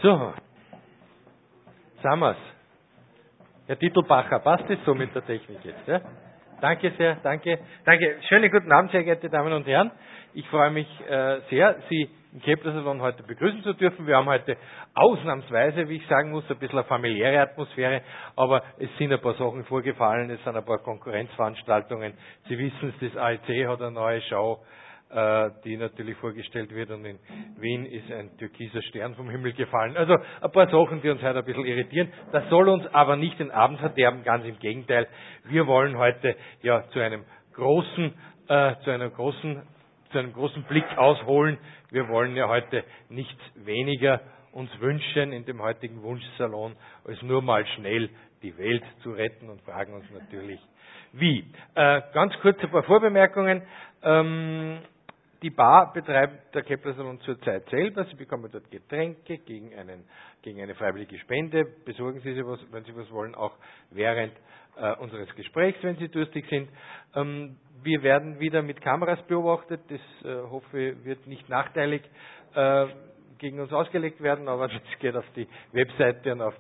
So, sagen wir's. Herr Titelbacher, passt es so mit der Technik jetzt? Ja? Danke sehr, danke. Schönen guten Abend, sehr geehrte Damen und Herren. Ich freue mich sehr, Sie im Kepler-Salon heute begrüßen zu dürfen. Wir haben heute ausnahmsweise, wie ich sagen muss, ein bisschen eine familiäre Atmosphäre, aber es sind ein paar Sachen vorgefallen, es sind ein paar Konkurrenzveranstaltungen. Sie wissen es, das AEC hat eine neue Show, die natürlich vorgestellt wird, und in Wien ist ein türkiser Stern vom Himmel gefallen. Also ein paar Sachen, die uns heute ein bisschen irritieren. Das soll uns aber nicht den Abend verderben, ganz im Gegenteil. Wir wollen heute ja zu einem großen Blick ausholen. Wir wollen ja heute nichts weniger uns wünschen in dem heutigen Wunschsalon, als nur mal schnell die Welt zu retten, und fragen uns natürlich, wie. Ganz kurz ein paar Vorbemerkungen. Die Bar betreibt der Kepler-Salon zurzeit selber. Sie bekommen dort Getränke gegen eine freiwillige Spende. Besorgen Sie sich was, wenn Sie was wollen, auch während unseres Gesprächs, wenn Sie durstig sind. Wir werden wieder mit Kameras beobachtet. Das hoffe ich, wird nicht nachteilig gegen uns ausgelegt werden, aber das geht auf die Webseite und auf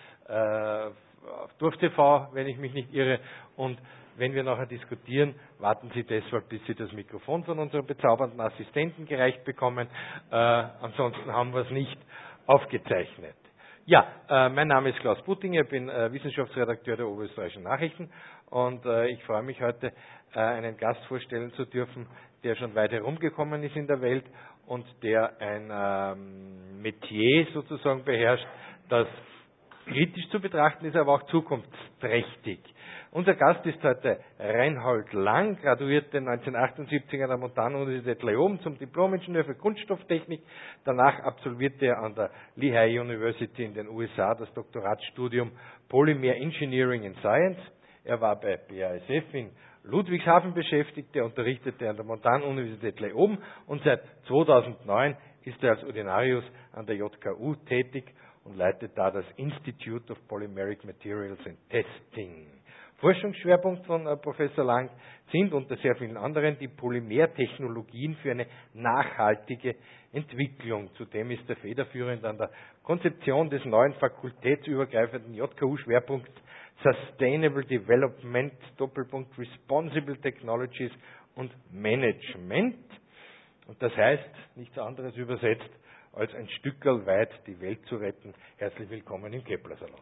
DurfTV, wenn ich mich nicht irre. Und wenn wir nachher diskutieren, warten Sie deshalb, bis Sie das Mikrofon von unserem bezaubernden Assistenten gereicht bekommen. Ansonsten haben wir es nicht aufgezeichnet. Ja, mein Name ist Klaus Buttinger, ich bin Wissenschaftsredakteur der Oberösterreichischen Nachrichten, und ich freue mich heute, einen Gast vorstellen zu dürfen, der schon weit herumgekommen ist in der Welt und der ein Metier sozusagen beherrscht, das kritisch zu betrachten ist, aber auch zukunftsträchtig. Unser Gast ist heute Reinhold Lang, graduierte 1978 an der Montanuniversität Leoben zum Diplom-Ingenieur für Kunststofftechnik. Danach absolvierte er an der Lehigh University in den USA das Doktoratsstudium Polymer Engineering and Science. Er war bei BASF in Ludwigshafen beschäftigt, er unterrichtete an der Montanuniversität Leoben, und seit 2009 ist er als Ordinarius an der JKU tätig und leitet da das Institute of Polymeric Materials and Testing. Forschungsschwerpunkt von Professor Lang sind unter sehr vielen anderen die Polymertechnologien für eine nachhaltige Entwicklung. Zudem ist er federführend an der Konzeption des neuen fakultätsübergreifenden JKU-Schwerpunkts Sustainable Development, Responsible Technologies und Management. Und das heißt, nichts anderes übersetzt, als ein Stückerl weit die Welt zu retten. Herzlich willkommen im Kepler-Salon.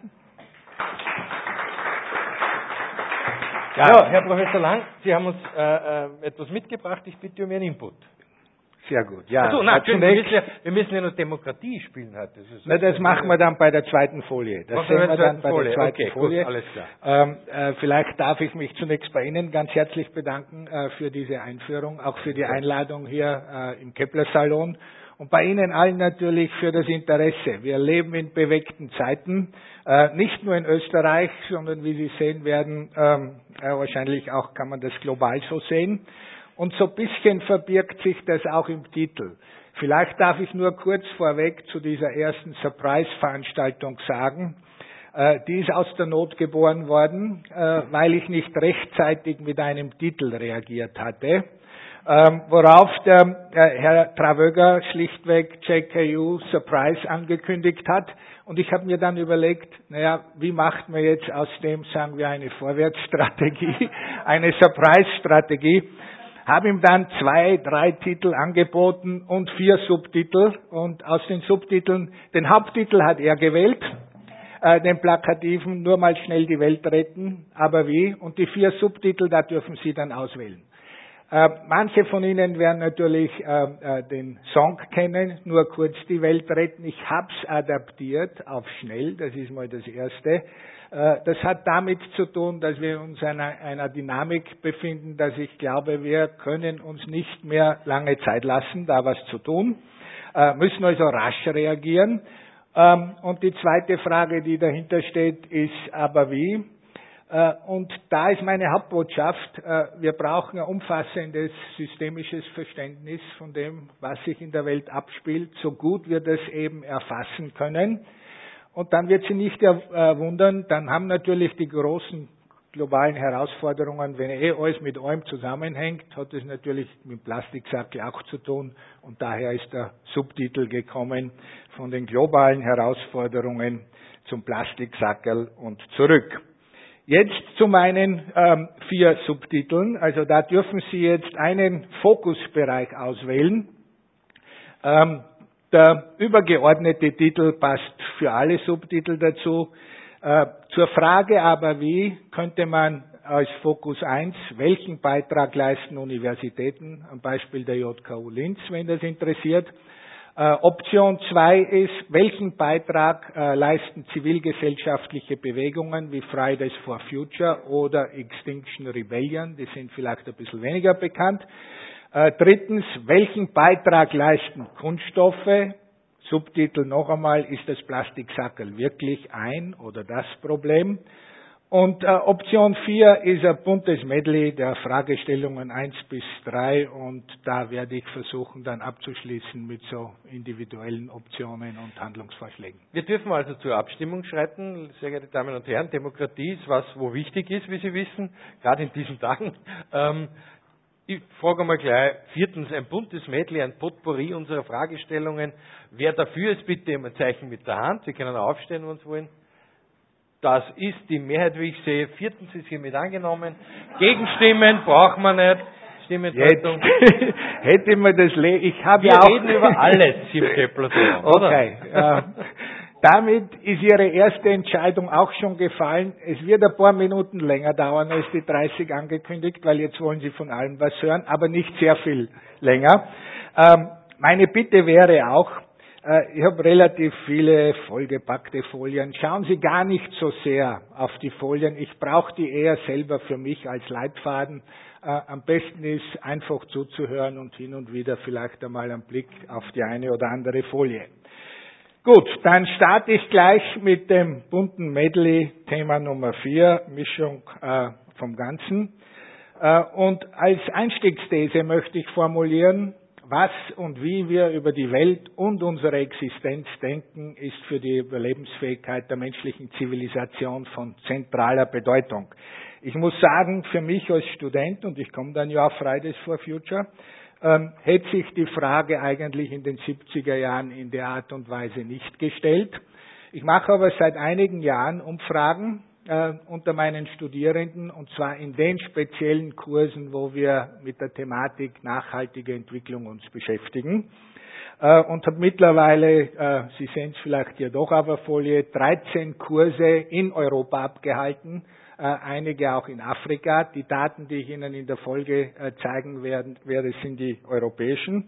Ja, Herr Professor Lang, Sie haben uns etwas mitgebracht. Ich bitte um Ihren Input. Sehr gut. Ja, also, wir müssen ja noch Demokratie spielen heute. Das machen wir dann bei der zweiten Folie. Das sehen wir dann bei der zweiten Folie. Gut, alles klar. Vielleicht darf ich mich zunächst bei Ihnen ganz herzlich bedanken für diese Einführung, auch für die Einladung hier im Kepler-Salon. Und bei Ihnen allen natürlich für das Interesse. Wir leben in bewegten Zeiten, nicht nur in Österreich, sondern wie Sie sehen werden, wahrscheinlich auch kann man das global so sehen. Und so ein bisschen verbirgt sich das auch im Titel. Vielleicht darf ich nur kurz vorweg zu dieser ersten Surprise-Veranstaltung sagen. Die ist aus der Not geboren worden, weil ich nicht rechtzeitig mit einem Titel reagiert hatte. Worauf der Herr Travöger schlichtweg JKU Surprise angekündigt hat. Und ich habe mir dann überlegt, wie macht man jetzt aus dem, sagen wir, eine Vorwärtsstrategie, eine Surprise-Strategie. Habe ihm dann 2, 3 Titel angeboten und 4 Subtitel. Und aus den Subtiteln, den Haupttitel hat er gewählt, den plakativen, nur mal schnell die Welt retten, aber wie? Und die 4 Subtitel, da dürfen Sie dann auswählen. Manche von Ihnen werden natürlich den Song kennen, nur kurz die Welt retten. Ich habe es adaptiert auf schnell, das ist mal das Erste. Das hat damit zu tun, dass wir uns in einer Dynamik befinden, dass ich glaube, wir können uns nicht mehr lange Zeit lassen, da was zu tun, müssen also rasch reagieren. Und die zweite Frage, die dahinter steht, ist aber wie? Und da ist meine Hauptbotschaft, wir brauchen ein umfassendes systemisches Verständnis von dem, was sich in der Welt abspielt, so gut wir das eben erfassen können. Und dann wird Sie nicht wundern, dann haben natürlich die großen globalen Herausforderungen, wenn alles mit allem zusammenhängt, hat es natürlich mit dem Plastiksackel auch zu tun und daher ist der Subtitel gekommen von den globalen Herausforderungen zum Plastiksackel und zurück. Jetzt zu meinen 4 Subtiteln, also da dürfen Sie jetzt einen Fokusbereich auswählen. Der übergeordnete Titel passt für alle Subtitel dazu. Zur Frage aber, wie könnte man als Fokus 1, welchen Beitrag leisten Universitäten, am Beispiel der JKU Linz, wenn das interessiert. Option 2 ist, welchen Beitrag leisten zivilgesellschaftliche Bewegungen wie Fridays for Future oder Extinction Rebellion, die sind vielleicht ein bisschen weniger bekannt. Drittens, welchen Beitrag leisten Kunststoffe? Subtitel noch einmal, ist das Plastiksackerl wirklich ein oder das Problem? Und Option 4 ist ein buntes Medley der Fragestellungen 1 bis 3 und da werde ich versuchen dann abzuschließen mit so individuellen Optionen und Handlungsvorschlägen. Wir dürfen also zur Abstimmung schreiten, sehr geehrte Damen und Herren. Demokratie ist was, wo wichtig ist, wie Sie wissen, gerade in diesen Tagen. Ich frage mal gleich, 4. ein buntes Medley, ein Potpourri unserer Fragestellungen. Wer dafür ist, bitte immer ein Zeichen mit der Hand. Sie können aufstehen, wenn Sie wollen. Das ist die Mehrheit, wie ich sehe. 4. ist hiermit angenommen. Gegenstimmen brauchen wir nicht. Stimmenthaltung. Hätte man das ich habe Wir ja auch reden über alles im Kepler-Salon, oder? Okay. Damit ist Ihre erste Entscheidung auch schon gefallen. Es wird ein paar Minuten länger dauern als die 30 angekündigt, weil jetzt wollen Sie von allem was hören, aber nicht sehr viel länger. Meine Bitte wäre auch, ich habe relativ viele vollgepackte Folien. Schauen Sie gar nicht so sehr auf die Folien. Ich brauche die eher selber für mich als Leitfaden. Am besten ist, einfach zuzuhören und hin und wieder vielleicht einmal einen Blick auf die eine oder andere Folie. Gut, dann starte ich gleich mit dem bunten Medley, Thema Nummer 4, Mischung vom Ganzen. Und als Einstiegsthese möchte ich formulieren, was und wie wir über die Welt und unsere Existenz denken, ist für die Überlebensfähigkeit der menschlichen Zivilisation von zentraler Bedeutung. Ich muss sagen, für mich als Student, und ich komme dann ja auf Fridays for Future, hätte sich die Frage eigentlich in den 70er Jahren in der Art und Weise nicht gestellt. Ich mache aber seit einigen Jahren Umfragen unter meinen Studierenden, und zwar in den speziellen Kursen, wo wir mit der Thematik nachhaltige Entwicklung uns beschäftigen. Und habe mittlerweile, Sie sehen es vielleicht hier doch auf der Folie, 13 Kurse in Europa abgehalten, einige auch in Afrika. Die Daten, die ich Ihnen in der Folge zeigen werde, sind die europäischen.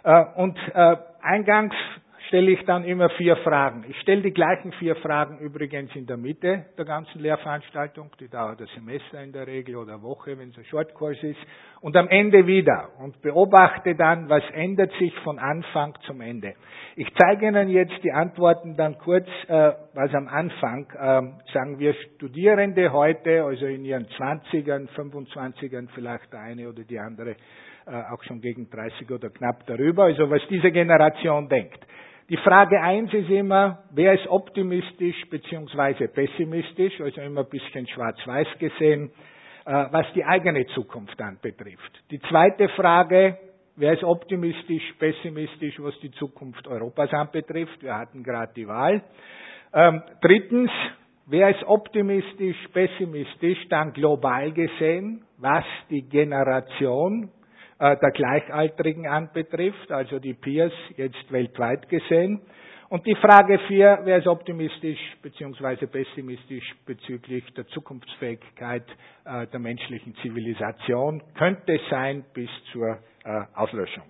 Und eingangs stelle ich dann immer 4 Fragen. Ich stelle die gleichen 4 Fragen übrigens in der Mitte der ganzen Lehrveranstaltung. Die dauert ein Semester in der Regel oder eine Woche, wenn es ein Shortkurs ist. Und am Ende wieder. Und beobachte dann, was ändert sich von Anfang zum Ende. Ich zeige Ihnen jetzt die Antworten dann kurz, was am Anfang, sagen wir Studierende heute, also in ihren 20ern, 25ern, vielleicht der eine oder die andere auch schon gegen 30 oder knapp darüber, also was diese Generation denkt. Die Frage 1 ist immer, wer ist optimistisch bzw. pessimistisch, also immer ein bisschen schwarz-weiß gesehen, was die eigene Zukunft anbetrifft. Die zweite Frage, wer ist optimistisch, pessimistisch, was die Zukunft Europas anbetrifft, wir hatten gerade die Wahl. Drittens, wer ist optimistisch, pessimistisch, dann global gesehen, was die Generation der Gleichaltrigen anbetrifft, also die Peers jetzt weltweit gesehen. Und die Frage 4, wer ist optimistisch bzw. pessimistisch bezüglich der Zukunftsfähigkeit der menschlichen Zivilisation, könnte sein bis zur Auslöschung.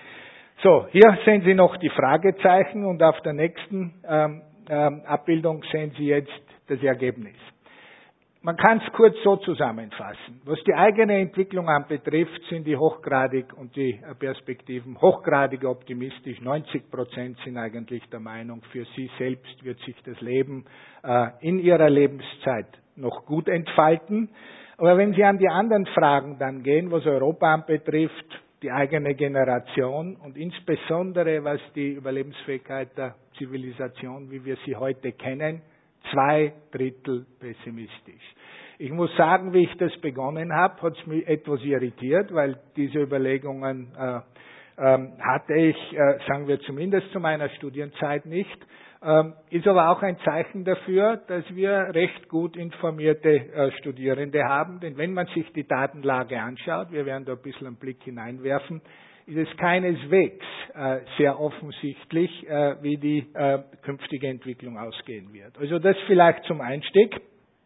So, hier sehen Sie noch die Fragezeichen und auf der nächsten Abbildung sehen Sie jetzt das Ergebnis. Man kann es kurz so zusammenfassen. Was die eigene Entwicklung anbetrifft, sind die hochgradig und die Perspektiven hochgradig optimistisch. 90% sind eigentlich der Meinung, für sie selbst wird sich das Leben in ihrer Lebenszeit noch gut entfalten. Aber wenn Sie an die anderen Fragen dann gehen, was Europa anbetrifft, die eigene Generation und insbesondere was die Überlebensfähigkeit der Zivilisation, wie wir sie heute kennen, 2/3 pessimistisch. Ich muss sagen, wie ich das begonnen habe, hat es mich etwas irritiert, weil diese Überlegungen hatte ich, sagen wir zumindest zu meiner Studienzeit nicht. Ist aber auch ein Zeichen dafür, dass wir recht gut informierte Studierende haben. Denn wenn man sich die Datenlage anschaut, wir werden da ein bisschen einen Blick hineinwerfen, ist es keineswegs sehr offensichtlich, wie die künftige Entwicklung ausgehen wird. Also das vielleicht zum Einstieg.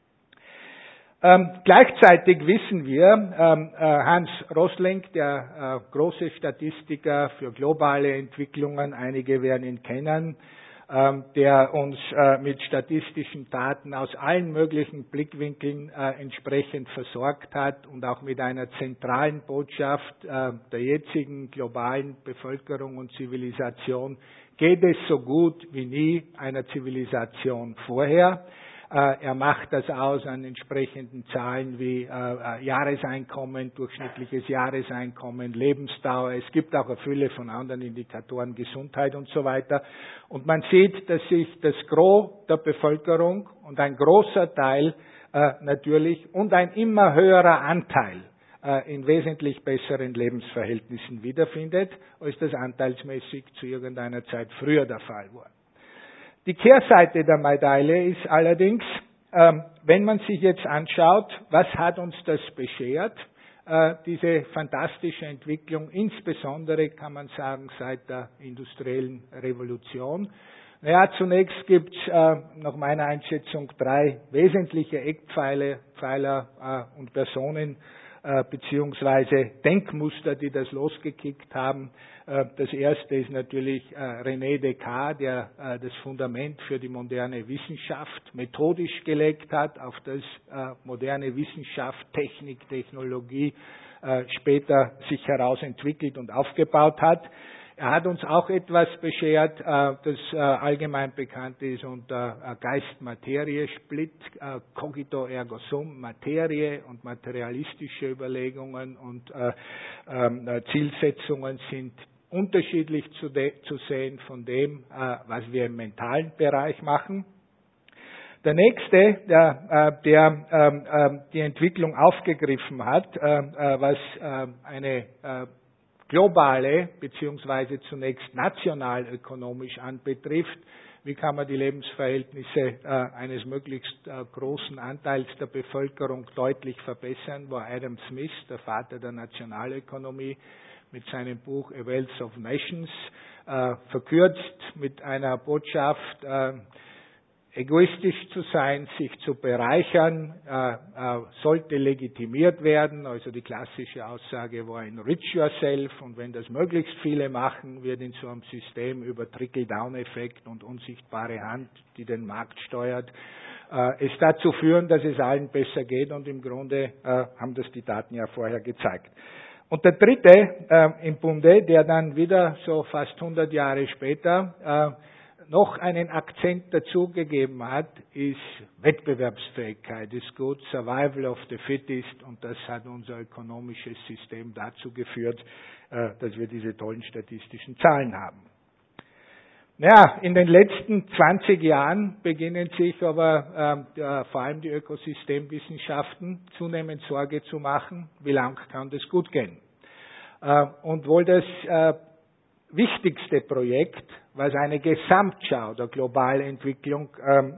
Gleichzeitig wissen wir, Hans Rosling, der große Statistiker für globale Entwicklungen, einige werden ihn kennen, der uns mit statistischen Daten aus allen möglichen Blickwinkeln entsprechend versorgt hat und auch mit einer zentralen Botschaft der jetzigen globalen Bevölkerung und Zivilisation geht es so gut wie nie einer Zivilisation vorher. Er macht das aus an entsprechenden Zahlen wie Jahreseinkommen, durchschnittliches Jahreseinkommen, Lebensdauer. Es gibt auch eine Fülle von anderen Indikatoren, Gesundheit und so weiter. Und man sieht, dass sich das Gros der Bevölkerung und ein großer Teil natürlich und ein immer höherer Anteil in wesentlich besseren Lebensverhältnissen wiederfindet, als das anteilsmäßig zu irgendeiner Zeit früher der Fall war. Die Kehrseite der Medaille ist allerdings, wenn man sich jetzt anschaut, was hat uns das beschert, diese fantastische Entwicklung, insbesondere kann man sagen seit der industriellen Revolution. Naja, zunächst gibt es nach meiner Einschätzung 3 wesentliche Eckpfeiler und Personen beziehungsweise Denkmuster, die das losgekickt haben. Das erste ist natürlich René Descartes, der das Fundament für die moderne Wissenschaft methodisch gelegt hat, auf das moderne Wissenschaft, Technik, Technologie später sich herausentwickelt und aufgebaut hat. Er hat uns auch etwas beschert, das allgemein bekannt ist unter Geist-Materie-Split, cogito ergo sum, Materie und materialistische Überlegungen und Zielsetzungen sind unterschiedlich zu sehen von dem, was wir im mentalen Bereich machen. Der nächste, der die Entwicklung aufgegriffen hat, was eine globale beziehungsweise zunächst nationalökonomisch anbetrifft, wie kann man die Lebensverhältnisse eines möglichst großen Anteils der Bevölkerung deutlich verbessern, war Adam Smith, der Vater der Nationalökonomie, mit seinem Buch A Wealth of Nations, verkürzt mit einer Botschaft, egoistisch zu sein, sich zu bereichern, sollte legitimiert werden. Also die klassische Aussage war enrich yourself, und wenn das möglichst viele machen, wird in so einem System über Trickle-Down-Effekt und unsichtbare Hand, die den Markt steuert, es dazu führen, dass es allen besser geht, und im Grunde haben das die Daten ja vorher gezeigt. Und der dritte im Bunde, der dann wieder so fast 100 Jahre später noch einen Akzent dazugegeben hat, ist Wettbewerbsfähigkeit, ist gut, Survival of the Fittest, und das hat unser ökonomisches System dazu geführt, dass wir diese tollen statistischen Zahlen haben. Ja, in den letzten 20 Jahren beginnen sich aber vor allem die Ökosystemwissenschaften zunehmend Sorge zu machen, wie lang kann das gut gehen. Und wohl das wichtigste Projekt, was eine Gesamtschau der globalen Entwicklung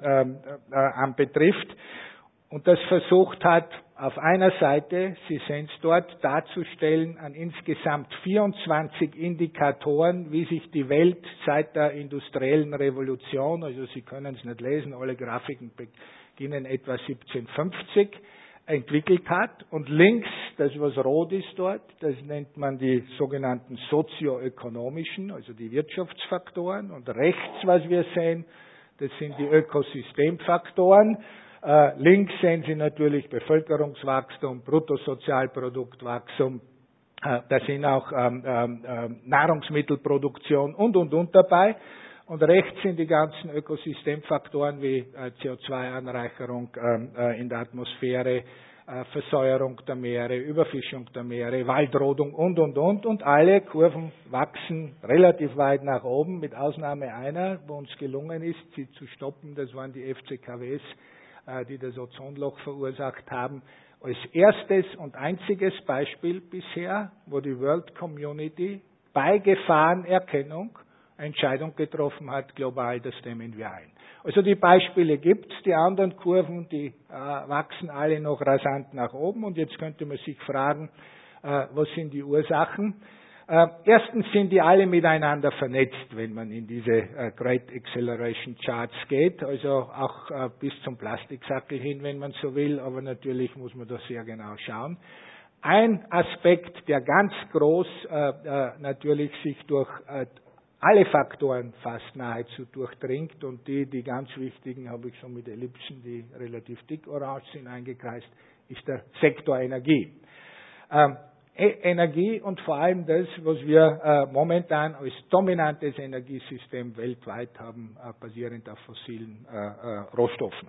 anbetrifft und das versucht hat, auf einer Seite, Sie sehen es dort, darzustellen an insgesamt 24 Indikatoren, wie sich die Welt seit der industriellen Revolution, also Sie können es nicht lesen, alle Grafiken beginnen etwa 1750, entwickelt hat. Und links, das was rot ist dort, das nennt man die sogenannten sozioökonomischen, also die Wirtschaftsfaktoren. Und rechts, was wir sehen, das sind die Ökosystemfaktoren. Links sehen Sie natürlich Bevölkerungswachstum, Bruttosozialproduktwachstum, da sind auch Nahrungsmittelproduktion und dabei. Und rechts sind die ganzen Ökosystemfaktoren wie CO2-Anreicherung in der Atmosphäre, Versäuerung der Meere, Überfischung der Meere, Waldrodung und alle Kurven wachsen relativ weit nach oben, mit Ausnahme einer, wo uns gelungen ist, sie zu stoppen, das waren die FCKWs die das Ozonloch verursacht haben, als erstes und einziges Beispiel bisher, wo die World Community bei Gefahrenerkennung eine Entscheidung getroffen hat, global, das dämmen wir ein. Also die Beispiele gibt's, die anderen Kurven, die wachsen alle noch rasant nach oben und jetzt könnte man sich fragen, was sind die Ursachen? Erstens sind die alle miteinander vernetzt, wenn man in diese Great Acceleration Charts geht, also auch bis zum Plastiksackel hin, wenn man so will, aber natürlich muss man da sehr genau schauen. Ein Aspekt, der ganz groß natürlich sich durch alle Faktoren fast nahezu durchdringt und die ganz wichtigen habe ich so mit Ellipsen, die relativ dick orange sind, eingekreist, ist der Sektor Energie. Energie und vor allem das, was wir momentan als dominantes Energiesystem weltweit haben, basierend auf fossilen Rohstoffen.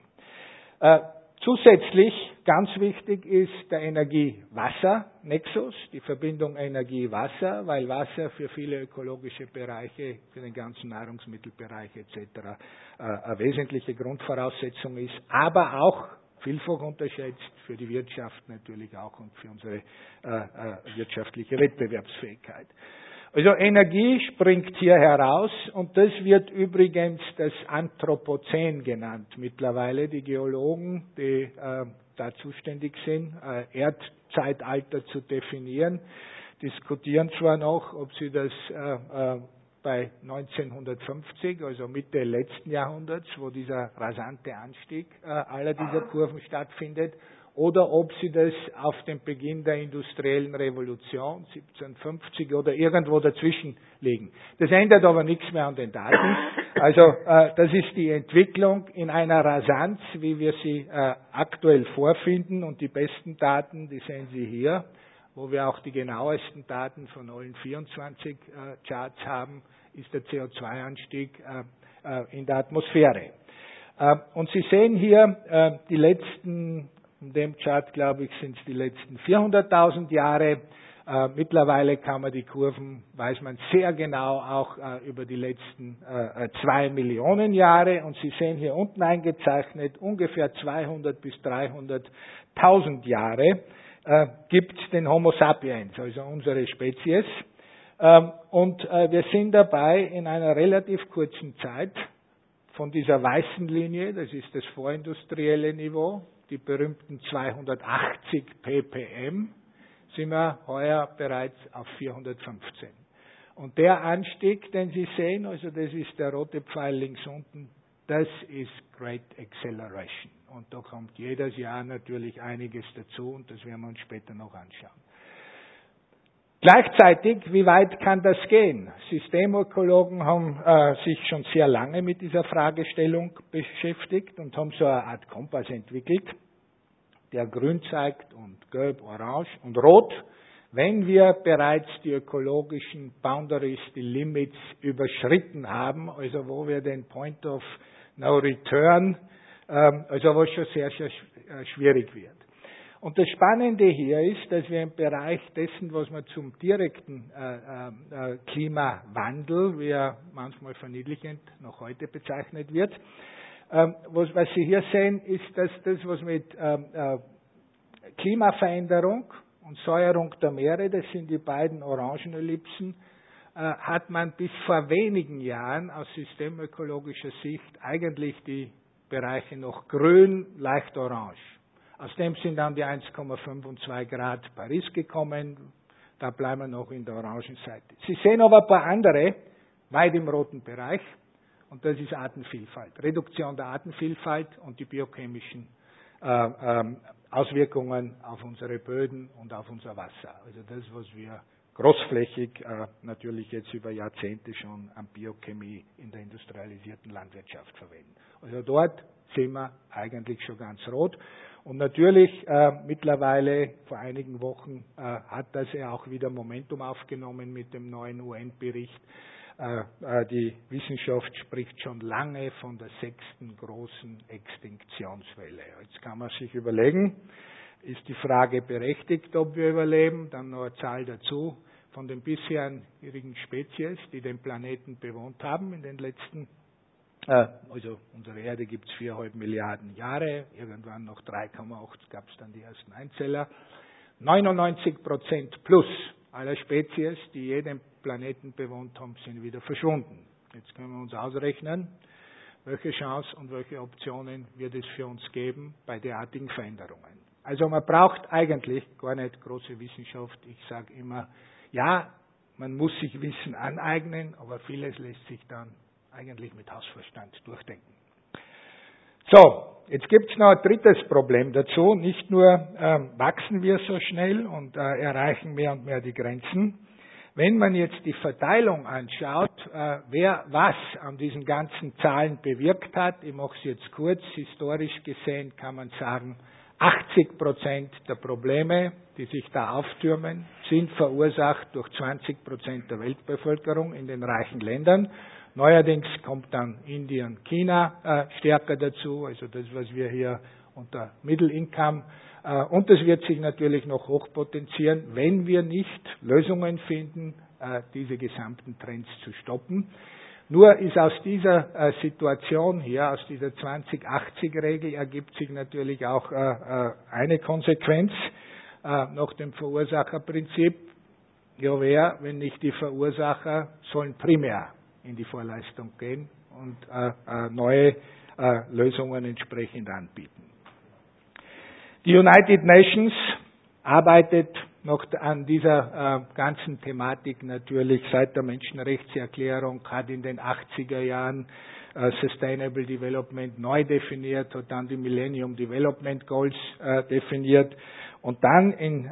Zusätzlich ganz wichtig ist der Energie-Wasser-Nexus, die Verbindung Energie-Wasser, weil Wasser für viele ökologische Bereiche, für den ganzen Nahrungsmittelbereich etc. Eine wesentliche Grundvoraussetzung ist, aber auch vielfach unterschätzt für die Wirtschaft natürlich auch und für unsere wirtschaftliche Wettbewerbsfähigkeit. Also Energie springt hier heraus und das wird übrigens das Anthropozän genannt mittlerweile. Die Geologen, die da zuständig sind, Erdzeitalter zu definieren, diskutieren zwar noch, ob sie das bei 1950, also Mitte letzten Jahrhunderts, wo dieser rasante Anstieg aller dieser Kurven stattfindet, oder ob sie das auf den Beginn der industriellen Revolution 1750 oder irgendwo dazwischen legen. Das ändert aber nichts mehr an den Daten. Also das ist die Entwicklung in einer Rasanz, wie wir sie aktuell vorfinden, und die besten Daten, die sehen Sie hier, wo wir auch die genauesten Daten von allen 24 Charts haben, ist der CO2-Anstieg in der Atmosphäre. Und Sie sehen hier die letzten, in dem Chart glaube ich sind es die letzten 400.000 Jahre. Mittlerweile kann man die Kurven, weiß man sehr genau, auch über die letzten 2 Millionen Jahre. Und Sie sehen hier unten eingezeichnet, ungefähr 200 bis 300.000 Jahre gibt es den Homo sapiens, also unsere Spezies. Und wir sind dabei in einer relativ kurzen Zeit von dieser weißen Linie, das ist das vorindustrielle Niveau, die berühmten 280 ppm, sind wir heuer bereits auf 415. Und der Anstieg, den Sie sehen, also das ist der rote Pfeil links unten, das ist Great Acceleration. Und da kommt jedes Jahr natürlich einiges dazu und das werden wir uns später noch anschauen. Gleichzeitig, wie weit kann das gehen? Systemökologen haben sich schon sehr lange mit dieser Fragestellung beschäftigt und haben so eine Art Kompass entwickelt, der grün zeigt und gelb, orange und rot. Wenn wir bereits die ökologischen Boundaries, die Limits überschritten haben, also wo wir den Point of No Return, also was schon sehr, sehr schwierig wird. Und das Spannende hier ist, dass wir im Bereich dessen, was man zum direkten Klimawandel, wie er manchmal verniedlichend noch heute bezeichnet wird, was Sie hier sehen, ist, dass das, was mit Klimaveränderung und Säuerung der Meere, das sind die beiden orangen Ellipsen, hat man bis vor wenigen Jahren aus systemökologischer Sicht eigentlich die Bereiche noch grün, leicht orange. Aus dem sind dann die 1,5 und 2 Grad Paris gekommen. Da bleiben wir noch in der orangen Seite. Sie sehen aber ein paar andere, weit im roten Bereich. Und das ist Artenvielfalt. Reduktion der Artenvielfalt und die biochemischen Auswirkungen auf unsere Böden und auf unser Wasser. Also das, was wir großflächig natürlich jetzt über Jahrzehnte schon an Biochemie in der industrialisierten Landwirtschaft verwenden. Also dort sehen wir eigentlich schon ganz rot. Und natürlich mittlerweile vor einigen Wochen hat das ja auch wieder Momentum aufgenommen mit dem neuen UN-Bericht. Die Wissenschaft spricht schon lange von der 6. großen Extinktionswelle. Jetzt kann man sich überlegen, ist die Frage berechtigt, ob wir überleben, dann noch eine Zahl dazu von den bisherigen Spezies, die den Planeten bewohnt haben in den letzten Also unsere Erde gibt es 4,5 Milliarden Jahre, irgendwann noch 3,8 gab es dann die ersten Einzeller. 99% plus aller Spezies, die jeden Planeten bewohnt haben, sind wieder verschwunden. Jetzt können wir uns ausrechnen, welche Chance und welche Optionen wird es für uns geben bei derartigen Veränderungen. Also man braucht eigentlich gar nicht große Wissenschaft. Ich sage immer, ja, man muss sich Wissen aneignen, aber vieles lässt sich dann eigentlich mit Hausverstand durchdenken. So, jetzt gibt es noch ein drittes Problem dazu. Nicht nur wachsen wir so schnell und erreichen mehr und mehr die Grenzen. Wenn man jetzt die Verteilung anschaut, wer was an diesen ganzen Zahlen bewirkt hat, ich mache es jetzt kurz, historisch gesehen kann man sagen, 80% der Probleme, die sich da auftürmen, sind verursacht durch 20% der Weltbevölkerung in den reichen Ländern. Neuerdings kommt dann Indien, China stärker dazu, also das, was wir hier unter Middle Income, und das wird sich natürlich noch hochpotenzieren, wenn wir nicht Lösungen finden, diese gesamten Trends zu stoppen. Nur ist aus dieser Situation hier, aus dieser 20-80-Regel, ergibt sich natürlich auch eine Konsequenz nach dem Verursacherprinzip. Ja, wer, wenn nicht die Verursacher, sollen primär in die Vorleistung gehen und neue Lösungen entsprechend anbieten. Die United Nations arbeitet noch an dieser ganzen Thematik natürlich seit der Menschenrechtserklärung, hat in den 80er Jahren Sustainable Development neu definiert, hat dann die Millennium Development Goals definiert und dann in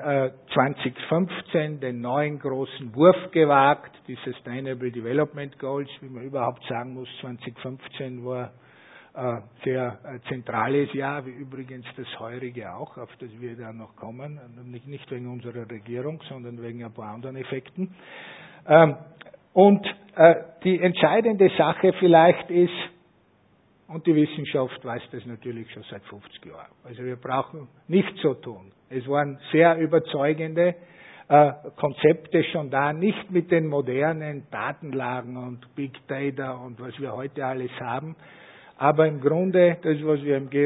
2015 den neuen großen Wurf gewagt, die Sustainable Development Goals, wie man überhaupt sagen muss, 2015 war sehr zentrales Jahr, wie übrigens das heurige auch, auf das wir da noch kommen, nicht wegen unserer Regierung, sondern wegen ein paar anderen Effekten. Und die entscheidende Sache vielleicht ist, und die Wissenschaft weiß das natürlich schon seit 50 Jahren, also wir brauchen nicht so tun. Es waren sehr überzeugende Konzepte schon da, nicht mit den modernen Datenlagen und Big Data und was wir heute alles haben, aber im Grunde, das, was wir im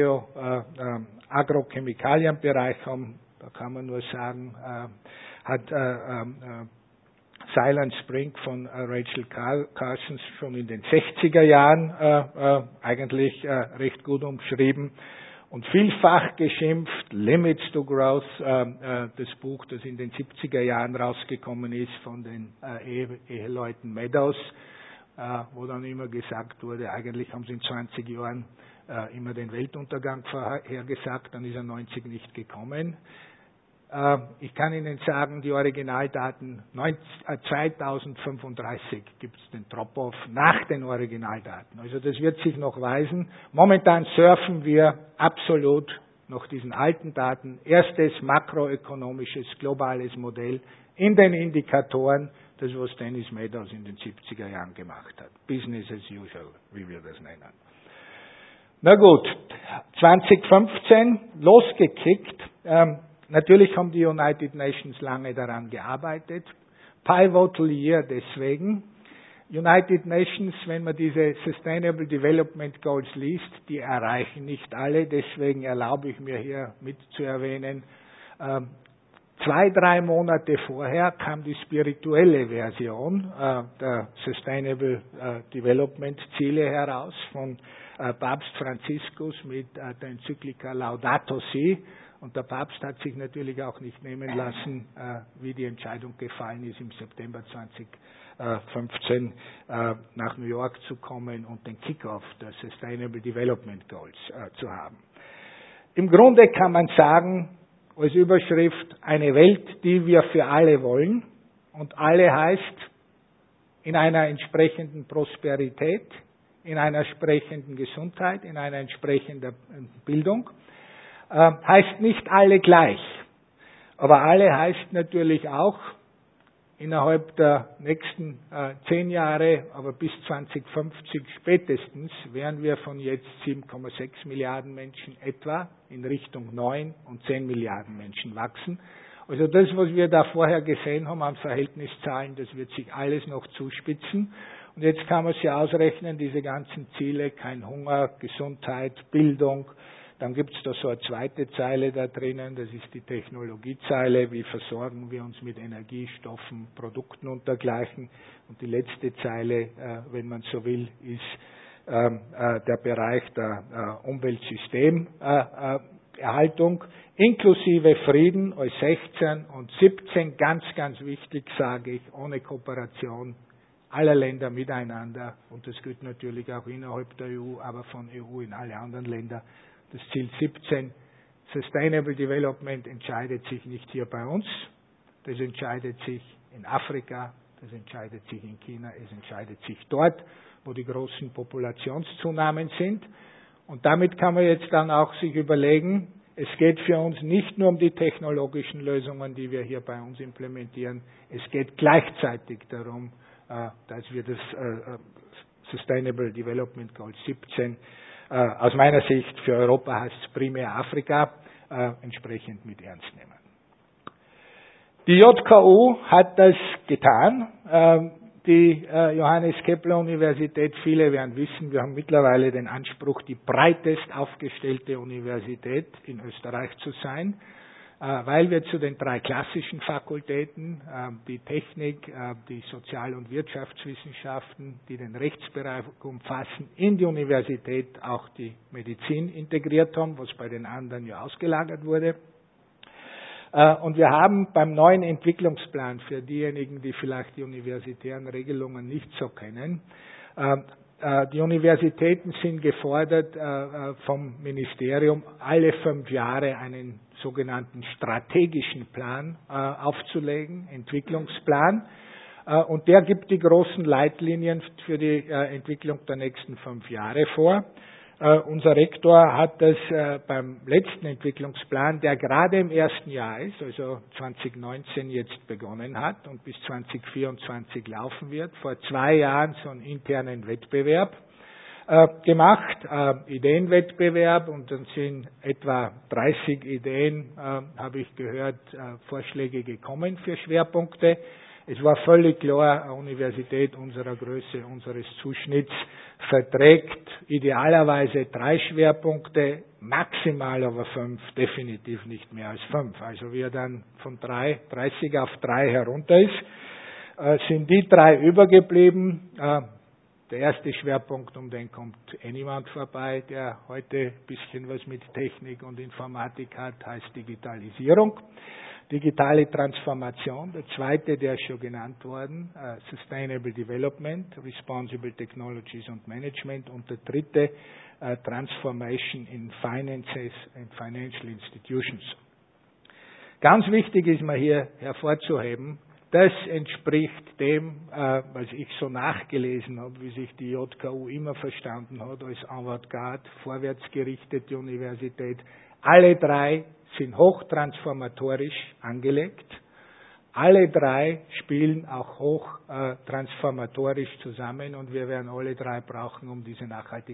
Agrochemikalienbereich haben, da kann man nur sagen, hat Silent Spring von Rachel Carson schon in den 60er Jahren eigentlich recht gut umschrieben und vielfach geschimpft. Limits to Growth, das Buch, das in den 70er Jahren rausgekommen ist von den Eheleuten Meadows, wo dann immer gesagt wurde, eigentlich haben sie in 20 Jahren immer den Weltuntergang vorhergesagt, dann ist er 90 nicht gekommen. Ich kann Ihnen sagen, die Originaldaten 2035 gibt es den Drop-off nach den Originaldaten. Also das wird sich noch weisen. Momentan surfen wir absolut nach diesen alten Daten. Erstes makroökonomisches, globales Modell in den Indikatoren, das was Dennis Meadows in den 70er Jahren gemacht hat. Business as usual, wie wir das nennen. Na gut, 2015 losgekickt. Natürlich haben die United Nations lange daran gearbeitet. Pivotal Year deswegen. United Nations, wenn man diese Sustainable Development Goals liest, die erreichen nicht alle. Deswegen erlaube ich mir hier mit zu erwähnen, 2-3 Monate vorher kam die spirituelle Version der Sustainable Development Ziele heraus von Papst Franziskus mit der Enzyklika Laudato Si. Und der Papst hat sich natürlich auch nicht nehmen lassen, wie die Entscheidung gefallen ist, im September 2015 nach New York zu kommen und den Kick-off der Sustainable Development Goals zu haben. Im Grunde kann man sagen, als Überschrift, eine Welt, die wir für alle wollen. Und alle heißt in einer entsprechenden Prosperität, in einer entsprechenden Gesundheit, in einer entsprechenden Bildung. Heißt nicht alle gleich. Aber alle heißt natürlich auch, innerhalb der nächsten 10 Jahre, aber bis 2050 spätestens, werden wir von jetzt 7,6 Milliarden Menschen etwa in Richtung 9 und 10 Milliarden Menschen wachsen. Also das, was wir da vorher gesehen haben an Verhältniszahlen, das wird sich alles noch zuspitzen. Und jetzt kann man sich ausrechnen, diese ganzen Ziele, kein Hunger, Gesundheit, Bildung. Dann gibt es da so eine zweite Zeile da drinnen, das ist die Technologiezeile, wie versorgen wir uns mit Energiestoffen, Produkten und dergleichen. Und die letzte Zeile, wenn man so will, ist der Bereich der Umweltsystemerhaltung, inklusive Frieden als 16 und 17, ganz, ganz wichtig, sage ich, ohne Kooperation aller Länder miteinander, und das gilt natürlich auch innerhalb der EU, aber von EU in alle anderen Länder. Das Ziel 17, Sustainable Development, entscheidet sich nicht hier bei uns, das entscheidet sich in Afrika, das entscheidet sich in China, es entscheidet sich dort, wo die großen Populationszunahmen sind. Und damit kann man jetzt dann auch sich überlegen, es geht für uns nicht nur um die technologischen Lösungen, die wir hier bei uns implementieren, es geht gleichzeitig darum, dass wir das Sustainable Development Goal 17 aus meiner Sicht für Europa heißt es primär Afrika, entsprechend mit ernst nehmen. Die JKU hat das getan. Die Johannes Kepler Universität, viele werden wissen, wir haben mittlerweile den Anspruch, die breitest aufgestellte Universität in Österreich zu sein, weil wir zu den 3 klassischen Fakultäten, die Technik, die Sozial- und Wirtschaftswissenschaften, die den Rechtsbereich umfassen, in die Universität auch die Medizin integriert haben, was bei den anderen ja ausgelagert wurde. Und wir haben beim neuen Entwicklungsplan, für diejenigen, die vielleicht die universitären Regelungen nicht so kennen, die Universitäten sind gefordert, vom Ministerium alle 5 Jahre einen sogenannten strategischen Plan aufzulegen, Entwicklungsplan. Und der gibt die großen Leitlinien für die Entwicklung der nächsten 5 Jahre vor. Unser Rektor hat das beim letzten Entwicklungsplan, der gerade im ersten Jahr ist, also 2019 jetzt begonnen hat und bis 2024 laufen wird, vor 2 Jahren so einen internen Wettbewerb gemacht, Ideenwettbewerb, und dann sind etwa 30 Ideen, habe ich gehört, Vorschläge gekommen für Schwerpunkte. Es war völlig klar, eine Universität unserer Größe, unseres Zuschnitts verträgt idealerweise 3 Schwerpunkte, maximal aber 5, definitiv nicht mehr als 5. Also wie er dann von 30 auf 3 herunter ist, sind die 3 übergeblieben. Der erste Schwerpunkt, um den kommt niemand vorbei, der heute ein bisschen was mit Technik und Informatik hat, heißt Digitalisierung. Digitale Transformation, der zweite, der ist schon genannt worden, Sustainable Development, Responsible Technologies und Management, und der dritte, Transformation in Finances and Financial Institutions. Ganz wichtig ist mir hier hervorzuheben, das entspricht dem, was ich so nachgelesen habe, wie sich die JKU immer verstanden hat, als Avantgarde, vorwärtsgerichtete Universität. Alle 3 sind hochtransformatorisch angelegt. Alle 3 spielen auch hochtransformatorisch zusammen, und wir werden alle 3 brauchen, um diese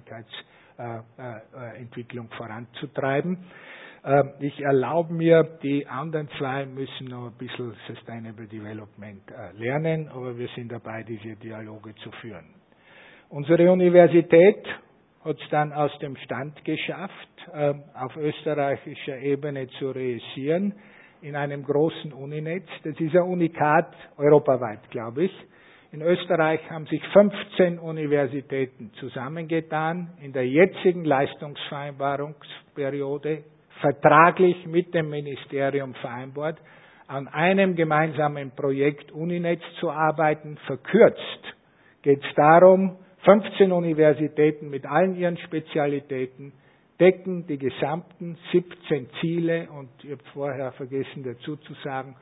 Nachhaltigkeitsentwicklung voranzutreiben. Ich erlaube mir, die anderen 2 müssen noch ein bisschen Sustainable Development lernen, aber wir sind dabei, diese Dialoge zu führen. Unsere Universität hat es dann aus dem Stand geschafft, auf österreichischer Ebene zu realisieren, in einem großen Uninetz. Das ist ein Unikat europaweit, glaube ich. In Österreich haben sich 15 Universitäten zusammengetan, in der jetzigen Leistungsvereinbarungsperiode vertraglich mit dem Ministerium vereinbart, an einem gemeinsamen Projekt Uninetz zu arbeiten. Verkürzt geht es darum, 15 Universitäten mit allen ihren Spezialitäten decken die gesamten 17 Ziele, und ich habe vorher vergessen dazu zu sagen,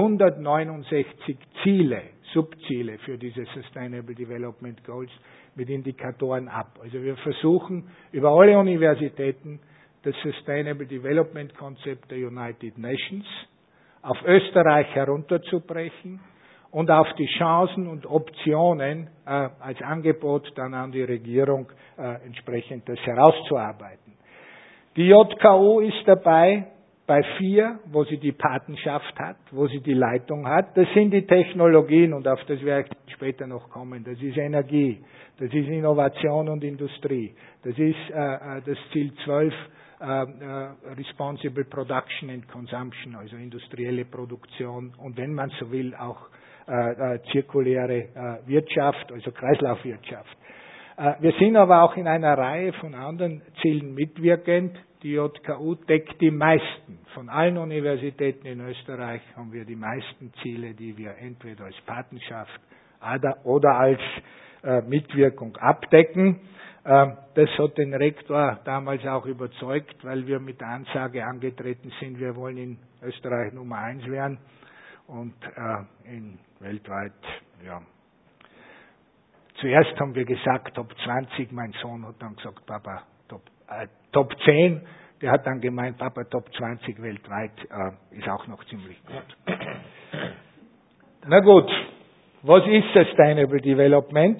169 Ziele, Subziele für diese Sustainable Development Goals mit Indikatoren ab. Also wir versuchen über alle Universitäten das Sustainable Development Konzept der United Nations auf Österreich herunterzubrechen und auf die Chancen und Optionen als Angebot dann an die Regierung entsprechend das herauszuarbeiten. Die JKU ist dabei, bei 4, wo sie die Patenschaft hat, wo sie die Leitung hat. Das sind die Technologien und auf das werde ich später noch kommen. Das ist Energie, das ist Innovation und Industrie, das ist das Ziel 12, Responsible Production and Consumption, also industrielle Produktion und wenn man so will auch zirkuläre Wirtschaft, also Kreislaufwirtschaft. Wir sind aber auch in einer Reihe von anderen Zielen mitwirkend. Die JKU deckt die meisten. Von allen Universitäten in Österreich haben wir die meisten Ziele, die wir entweder als Patenschaft oder als Mitwirkung abdecken. Das hat den Rektor damals auch überzeugt, weil wir mit der Ansage angetreten sind, wir wollen in Österreich Nummer 1 werden und weltweit, ja. Zuerst haben wir gesagt Top 20, mein Sohn hat dann gesagt, Papa, Top 10, der hat dann gemeint, Papa, Top 20 weltweit ist auch noch ziemlich gut. Na gut, was ist Sustainable Development?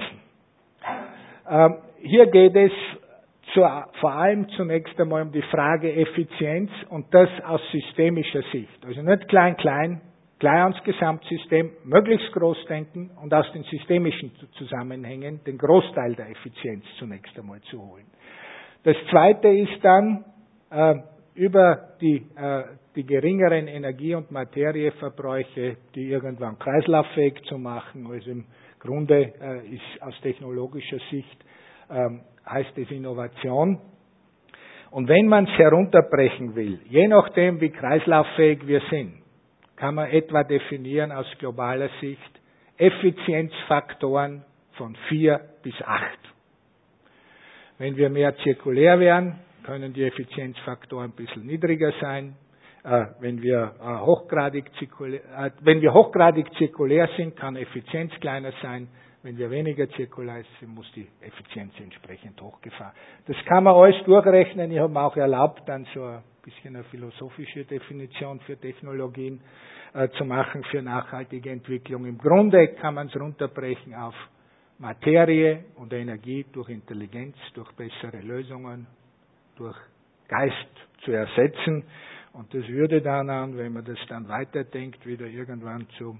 Hier geht es vor allem zunächst einmal um die Frage Effizienz und das aus systemischer Sicht. Also nicht klein ans Gesamtsystem, möglichst groß denken und aus den systemischen Zusammenhängen den Großteil der Effizienz zunächst einmal zu holen. Das Zweite ist dann, über die geringeren Energie- und Materieverbräuche, die irgendwann kreislauffähig zu machen. Also im Grunde ist aus technologischer Sicht heißt es Innovation. Und wenn man es herunterbrechen will, je nachdem wie kreislauffähig wir sind, kann man etwa definieren aus globaler Sicht Effizienzfaktoren von 4 bis 8. Wenn wir mehr zirkulär werden, können die Effizienzfaktoren ein bisschen niedriger sein. Wenn wir hochgradig zirkulär sind, kann Effizienz kleiner sein. Wenn wir weniger zirkulär sind, muss die Effizienz entsprechend hochgefahren. Das kann man alles durchrechnen. Ich habe mir auch erlaubt, dann so ein bisschen eine philosophische Definition für Technologien zu machen für nachhaltige Entwicklung. Im Grunde kann man es runterbrechen auf Materie und Energie durch Intelligenz, durch bessere Lösungen, durch Geist zu ersetzen. Und das würde dann, wenn man das dann weiterdenkt, wieder irgendwann zu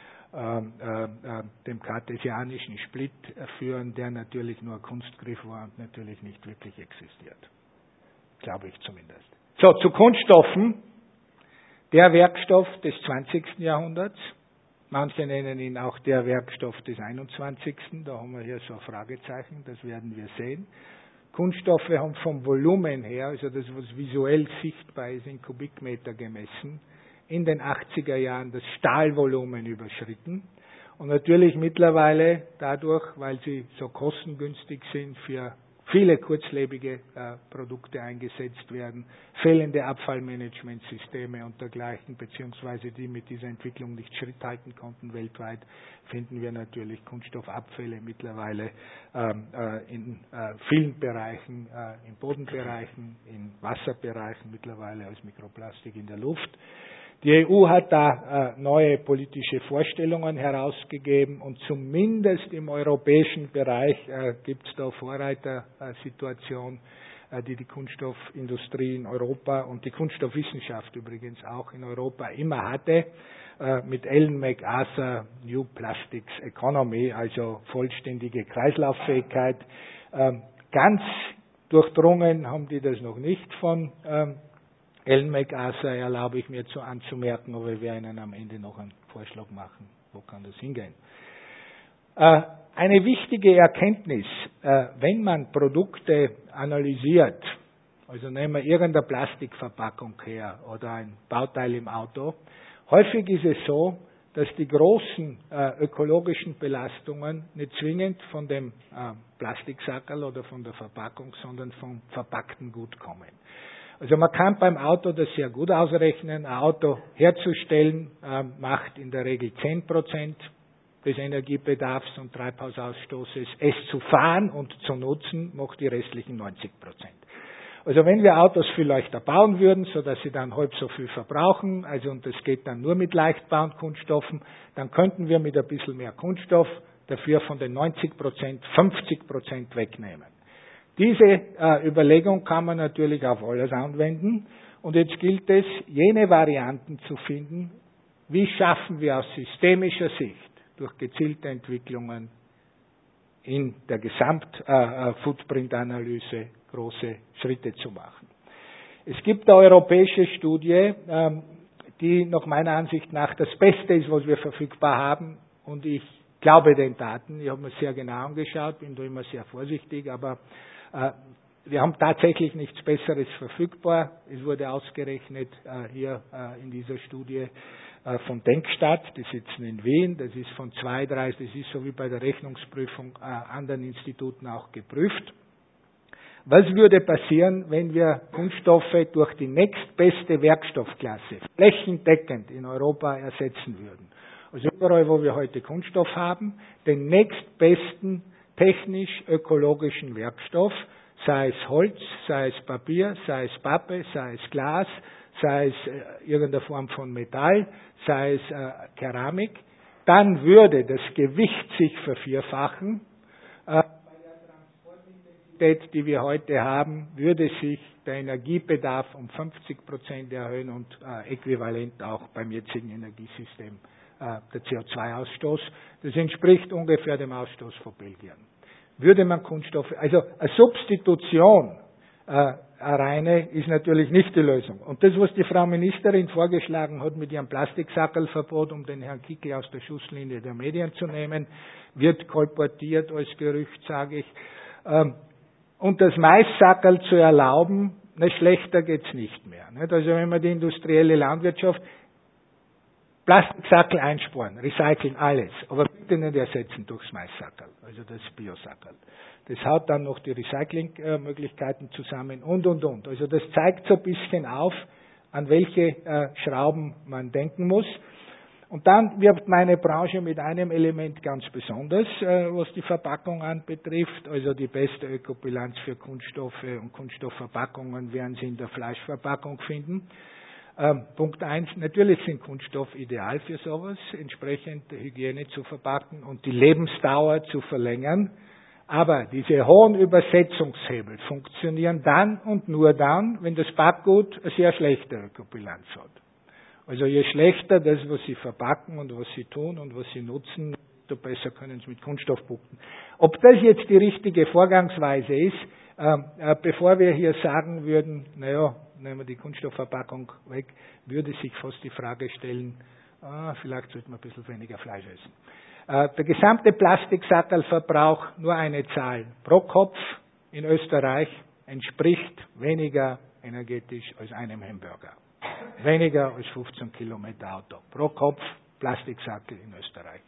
dem kartesianischen Split führen, der natürlich nur Kunstgriff war und natürlich nicht wirklich existiert. Glaube ich zumindest. So, zu Kunststoffen. Der Werkstoff des 20. Jahrhunderts. Manche nennen ihn auch der Werkstoff des 21. Da haben wir hier so ein Fragezeichen, das werden wir sehen. Kunststoffe haben vom Volumen her, also das, was visuell sichtbar ist, in Kubikmeter gemessen, in den 80er Jahren das Stahlvolumen überschritten. Und natürlich mittlerweile dadurch, weil sie so kostengünstig sind, für viele kurzlebige Produkte eingesetzt werden, fehlende Abfallmanagementsysteme und dergleichen, beziehungsweise die mit dieser Entwicklung nicht Schritt halten konnten weltweit, finden wir natürlich Kunststoffabfälle mittlerweile in vielen Bereichen, in Bodenbereichen, in Wasserbereichen mittlerweile als Mikroplastik in der Luft. Die EU hat da neue politische Vorstellungen herausgegeben und zumindest im europäischen Bereich gibt es da Vorreitersituation, die die Kunststoffindustrie in Europa und die Kunststoffwissenschaft übrigens auch in Europa immer hatte, mit Ellen MacArthur New Plastics Economy, also vollständige Kreislauffähigkeit. Ganz durchdrungen haben die das noch nicht von Ellen MacArthur, erlaube ich mir anzumerken, aber wir werden Ihnen am Ende noch einen Vorschlag machen. Wo kann das hingehen? Eine wichtige Erkenntnis, wenn man Produkte analysiert, also nehmen wir irgendeine Plastikverpackung her oder ein Bauteil im Auto, häufig ist es so, dass die großen ökologischen Belastungen nicht zwingend von dem Plastiksackerl oder von der Verpackung, sondern vom verpackten Gut kommen. Also man kann beim Auto das sehr gut ausrechnen. Ein Auto herzustellen macht in der Regel 10% des Energiebedarfs und Treibhausausstoßes. Es zu fahren und zu nutzen macht die restlichen 90%. Also wenn wir Autos viel leichter bauen würden, sodass sie dann halb so viel verbrauchen, also und das geht dann nur mit leichtbaren Kunststoffen, dann könnten wir mit ein bisschen mehr Kunststoff dafür von den 90% 50% wegnehmen. Diese Überlegung kann man natürlich auf alles anwenden Und jetzt gilt es, jene Varianten zu finden, wie schaffen wir aus systemischer Sicht durch gezielte Entwicklungen in der Gesamt-Footprint-Analyse große Schritte zu machen. Es gibt eine europäische Studie, die nach meiner Ansicht nach das Beste ist, was wir verfügbar haben. Und ich glaube den Daten. Ich habe mir sehr genau angeschaut, bin da immer sehr vorsichtig, aber wir haben tatsächlich nichts Besseres verfügbar. Es wurde ausgerechnet hier in dieser Studie von Denkstadt, die sitzen in Wien, das ist von 2, 3, das ist so wie bei der Rechnungsprüfung anderen Instituten auch geprüft. Was würde passieren, wenn wir Kunststoffe durch die nächstbeste Werkstoffklasse flächendeckend in Europa ersetzen würden? Also überall, wo wir heute Kunststoff haben, den nächstbesten technisch-ökologischen Werkstoff, sei es Holz, sei es Papier, sei es Pappe, sei es Glas, sei es irgendeine Form von Metall, sei es Keramik, dann würde das Gewicht sich vervierfachen. Bei der Transportintensität, die wir heute haben, würde sich der Energiebedarf um 50% erhöhen und äquivalent auch beim jetzigen Energiesystem der CO2-Ausstoß. Das entspricht ungefähr dem Ausstoß von Belgien. Würde man Kunststoffe, also eine Substitution eine reine ist natürlich nicht die Lösung. Und das, was die Frau Ministerin vorgeschlagen hat mit ihrem Plastiksackerlverbot, um den Herrn Kickl aus der Schusslinie der Medien zu nehmen, wird kolportiert als Gerücht, sage ich. Und das Maissackerl zu erlauben, schlechter geht's nicht mehr. Also wenn man die industrielle Landwirtschaft Plastiksackerl einsparen, recyceln alles, aber bitte nicht ersetzen durchs Maissackerl, also das Biosackerl. Das haut dann noch die Recyclingmöglichkeiten zusammen und. Also das zeigt so ein bisschen auf, an welche Schrauben man denken muss. Und dann wirbt meine Branche mit einem Element ganz besonders, was die Verpackung anbetrifft. Also die beste Ökobilanz für Kunststoffe und Kunststoffverpackungen werden Sie in der Fleischverpackung finden. Punkt 1, natürlich sind Kunststoffe ideal für sowas, entsprechend der Hygiene zu verpacken und die Lebensdauer zu verlängern. Aber diese hohen Übersetzungshebel funktionieren dann und nur dann, wenn das Packgut eine sehr schlechte Ökobilanz hat. Also je schlechter das, was Sie verpacken und was Sie tun und was Sie nutzen, desto besser können Sie mit Kunststoff punkten. Ob das jetzt die richtige Vorgangsweise ist, bevor wir hier sagen würden, nehmen wir die Kunststoffverpackung weg, würde sich fast die Frage stellen, vielleicht sollten wir ein bisschen weniger Fleisch essen. Der gesamte Plastiksackerlverbrauch, nur eine Zahl pro Kopf in Österreich, entspricht weniger energetisch als einem Hamburger. Weniger als 15 Kilometer Auto. Pro Kopf Plastiksackerl in Österreich.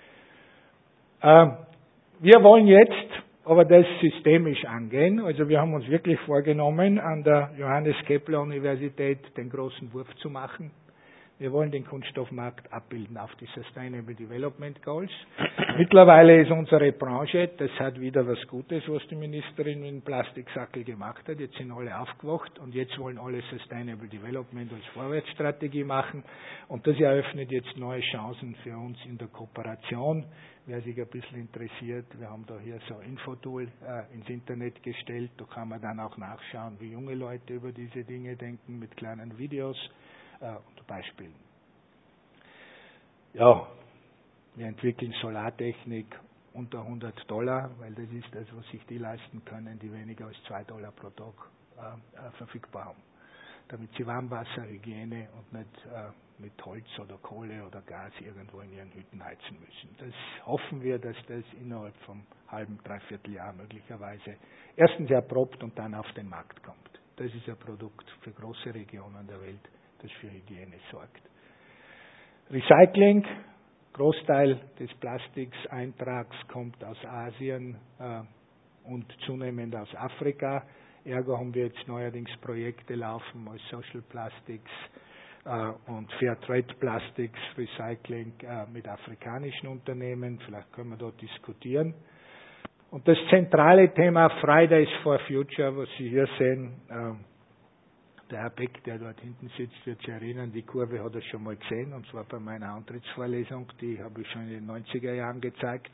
Wir wollen jetzt aber das systemisch angehen. Also wir haben uns wirklich vorgenommen, an der Johannes Kepler Universität den großen Wurf zu machen. Wir wollen den Kunststoffmarkt abbilden auf die Sustainable Development Goals. Mittlerweile ist unsere Branche, das hat wieder was Gutes, was die Ministerin mit dem Plastiksackel gemacht hat. Jetzt sind alle aufgewacht und jetzt wollen alle Sustainable Development als Vorwärtsstrategie machen. Und das eröffnet jetzt neue Chancen für uns in der Kooperation. Wer sich ein bisschen interessiert, wir haben da hier so ein Infotool ins Internet gestellt. Da kann man dann auch nachschauen, wie junge Leute über diese Dinge denken, mit kleinen Videos und Beispielen. Ja, wir entwickeln Solartechnik unter $100, weil das ist das, was sich die leisten können, die weniger als $2 pro Tag verfügbar haben. Damit sie Warmwasser, Hygiene und nicht mit Holz oder Kohle oder Gas irgendwo in ihren Hütten heizen müssen. Das hoffen wir, dass das innerhalb vom halben, dreiviertel Jahr möglicherweise erstens erprobt und dann auf den Markt kommt. Das ist ein Produkt für große Regionen der Welt, das für Hygiene sorgt. Recycling, Großteil des Plastikseintrags kommt aus Asien und zunehmend aus Afrika. Ergo haben wir jetzt neuerdings Projekte laufen als Social Plastics und Fair Trade Plastics Recycling mit afrikanischen Unternehmen. Vielleicht können wir dort diskutieren. Und das zentrale Thema Fridays for Future, was Sie hier sehen, der Herr Beck, der dort hinten sitzt, wird sich erinnern, die Kurve hat er schon mal gesehen, und zwar bei meiner Antrittsvorlesung, die habe ich schon in den 90er Jahren gezeigt.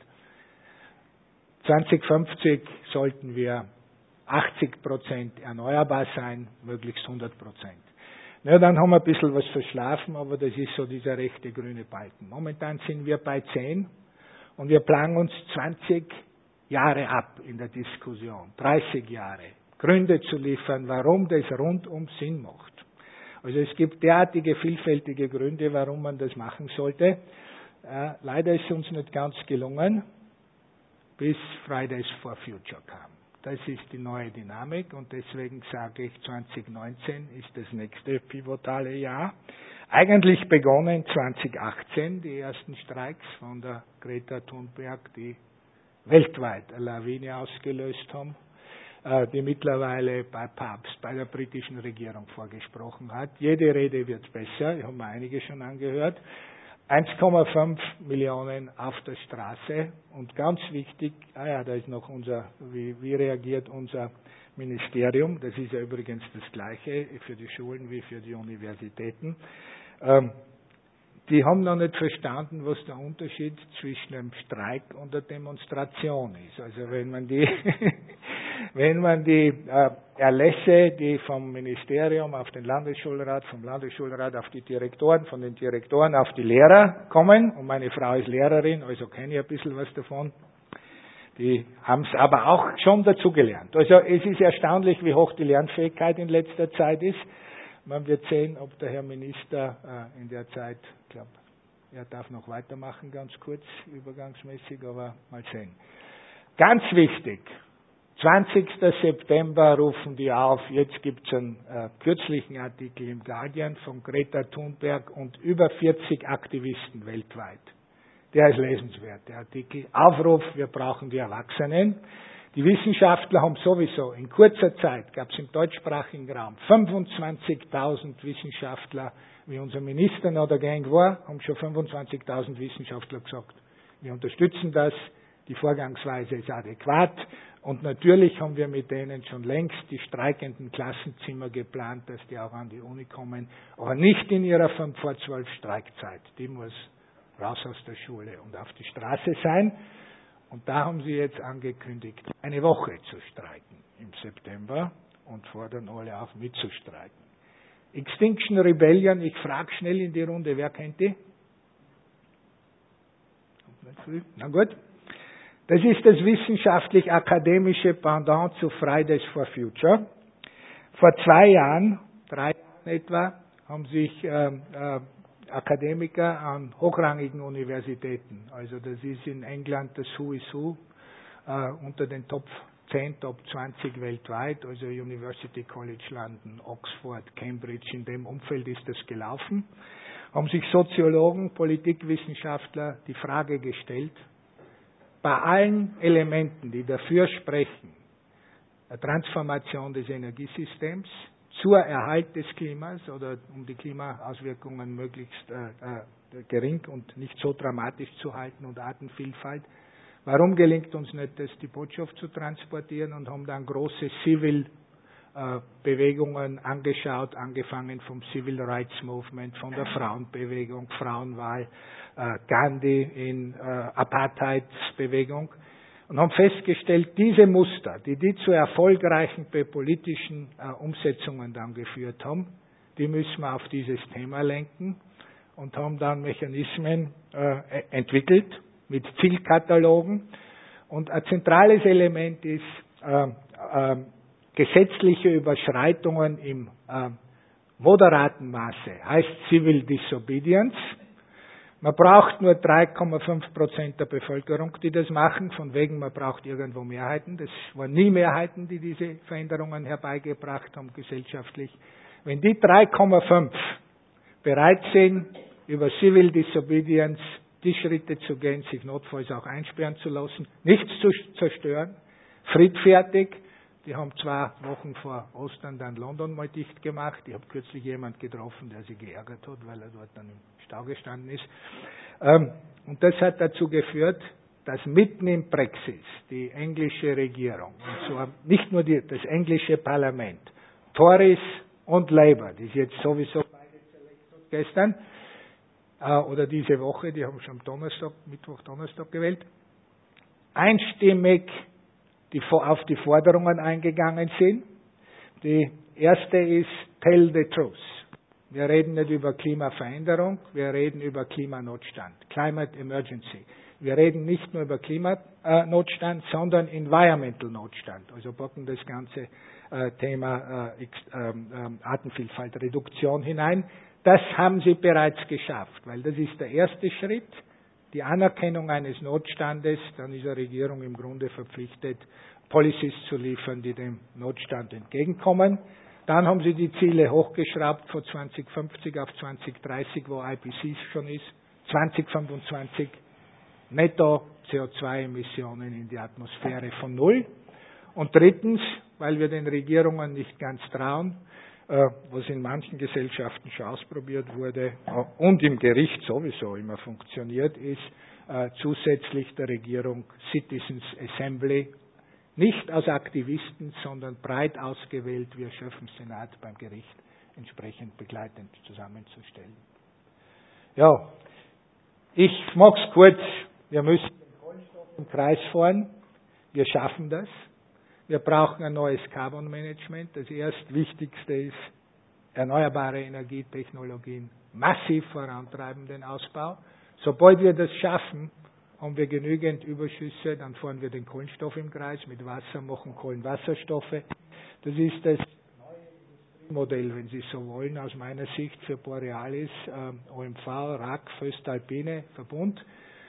2050 sollten wir 80% erneuerbar sein, möglichst 100%. Ja, dann haben wir ein bisschen was verschlafen, aber das ist so dieser rechte grüne Balken. Momentan sind wir bei 10 und wir planen uns 20 Jahre ab in der Diskussion, 30 Jahre, Gründe zu liefern, warum das rundum Sinn macht. Also es gibt derartige vielfältige Gründe, warum man das machen sollte. Leider ist es uns nicht ganz gelungen, bis Fridays for Future kam. Das ist die neue Dynamik und deswegen sage ich, 2019 ist das nächste pivotale Jahr. Eigentlich begonnen 2018, die ersten Streiks von der Greta Thunberg, die weltweit eine Lawine ausgelöst haben, die mittlerweile bei Papst, bei der britischen Regierung vorgesprochen hat. Jede Rede wird besser, ich habe mir einige schon angehört. 1,5 Millionen auf der Straße und ganz wichtig, da ist noch wie reagiert unser Ministerium, das ist ja übrigens das Gleiche für die Schulen wie für die Universitäten. Die haben noch nicht verstanden, was der Unterschied zwischen einem Streik und der Demonstration ist. Also wenn man die Erlässe, die vom Ministerium auf den Landesschulrat, vom Landesschulrat auf die Direktoren, von den Direktoren auf die Lehrer kommen, und meine Frau ist Lehrerin, also kenne ich ein bisschen was davon, die haben es aber auch schon dazugelernt. Also es ist erstaunlich, wie hoch die Lernfähigkeit in letzter Zeit ist. Man wird sehen, ob der Herr Minister in der Zeit, ich glaube, er darf noch weitermachen, ganz kurz, übergangsmäßig, aber mal sehen. Ganz wichtig, 20. September rufen die auf, jetzt gibt es einen kürzlichen Artikel im Guardian von Greta Thunberg und über 40 Aktivisten weltweit. Der ist lesenswert, der Artikel. Aufruf, wir brauchen die Erwachsenen. Die Wissenschaftler haben sowieso in kurzer Zeit, gab es im deutschsprachigen Raum 25.000 Wissenschaftler, wie unser Minister noch der Gang war, haben schon 25.000 Wissenschaftler gesagt, wir unterstützen das, die Vorgangsweise ist adäquat und natürlich haben wir mit denen schon längst die streikenden Klassenzimmer geplant, dass die auch an die Uni kommen, aber nicht in ihrer 5 vor 12 Streikzeit, die muss raus aus der Schule und auf die Straße sein. Und da haben sie jetzt angekündigt, eine Woche zu streiken im September und fordern alle auf, mitzustreiken. Extinction Rebellion, ich frage schnell in die Runde, wer kennt die? Na gut. Das ist das wissenschaftlich-akademische Pendant zu Fridays for Future. Vor 2 Jahren, 3 Jahren etwa, haben sich Akademiker an hochrangigen Universitäten. Also das ist in England das Who is Who unter den Top 10, Top 20 weltweit, also University College London, Oxford, Cambridge, in dem Umfeld ist das gelaufen. Haben sich Soziologen, Politikwissenschaftler die Frage gestellt, bei allen Elementen, die dafür sprechen, eine Transformation des Energiesystems, zur Erhalt des Klimas oder um die Klimaauswirkungen möglichst gering und nicht so dramatisch zu halten und Artenvielfalt. Warum gelingt uns nicht, das die Botschaft zu transportieren und haben dann große Civil-Bewegungen angeschaut, angefangen vom Civil Rights Movement, von der Frauenbewegung, Frauenwahl, Gandhi in Apartheidsbewegung. Und haben festgestellt, diese Muster, die zu erfolgreichen politischen Umsetzungen dann geführt haben, die müssen wir auf dieses Thema lenken und haben dann Mechanismen entwickelt mit Zielkatalogen. Und ein zentrales Element ist gesetzliche Überschreitungen im moderaten Maße, heißt Civil Disobedience. Man braucht nur 3,5% der Bevölkerung, die das machen, von wegen man braucht irgendwo Mehrheiten. Das waren nie Mehrheiten, die diese Veränderungen herbeigebracht haben gesellschaftlich. Wenn die 3,5 bereit sind, über Civil Disobedience die Schritte zu gehen, sich notfalls auch einsperren zu lassen, nichts zu zerstören, friedfertig. Die haben 2 Wochen vor Ostern dann London mal dicht gemacht. Ich habe kürzlich jemand getroffen, der sich geärgert hat, weil er dort dann im Stau gestanden ist. Und das hat dazu geführt, dass mitten im Brexit die englische Regierung, und zwar nicht nur das englische Parlament, Tories und Labour, die ist jetzt sowieso gestern oder diese Woche, die haben schon am Donnerstag, Mittwoch, Donnerstag gewählt, einstimmig auf die Forderungen eingegangen sind. Die erste ist Tell the Truth. Wir reden nicht über Klimaveränderung, wir reden über Klimanotstand, Climate Emergency. Wir reden nicht nur über Klimanotstand, sondern Environmental Notstand. Also packen das ganze Thema Artenvielfaltreduktion hinein. Das haben sie bereits geschafft, weil das ist der erste Schritt, die Anerkennung eines Notstandes. Dann ist eine Regierung im Grunde verpflichtet, Policies zu liefern, die dem Notstand entgegenkommen. Dann haben sie die Ziele hochgeschraubt von 2050 auf 2030, wo IPCC schon ist, 2025 netto CO2-Emissionen in die Atmosphäre von 0. Und drittens, weil wir den Regierungen nicht ganz trauen, was in manchen Gesellschaften schon ausprobiert wurde und im Gericht sowieso immer funktioniert, ist zusätzlich der Regierung Citizens Assembly, nicht aus Aktivisten, sondern breit ausgewählt, wie Chef im Senat beim Gericht entsprechend begleitend zusammenzustellen. Ja, ich mache es kurz. Wir müssen den Kohlenstoff im Kreis fahren. Wir schaffen das. Wir brauchen ein neues Carbon Management. Das Erstwichtigste ist, erneuerbare Energietechnologien massiv vorantreiben, den Ausbau. Sobald wir das schaffen, haben wir genügend Überschüsse, dann fahren wir den Kohlenstoff im Kreis, mit Wasser machen Kohlenwasserstoffe. Das ist das neue Industriemodell, wenn Sie so wollen, aus meiner Sicht für Borealis, OMV, RAK, Voestalpine, Verbund.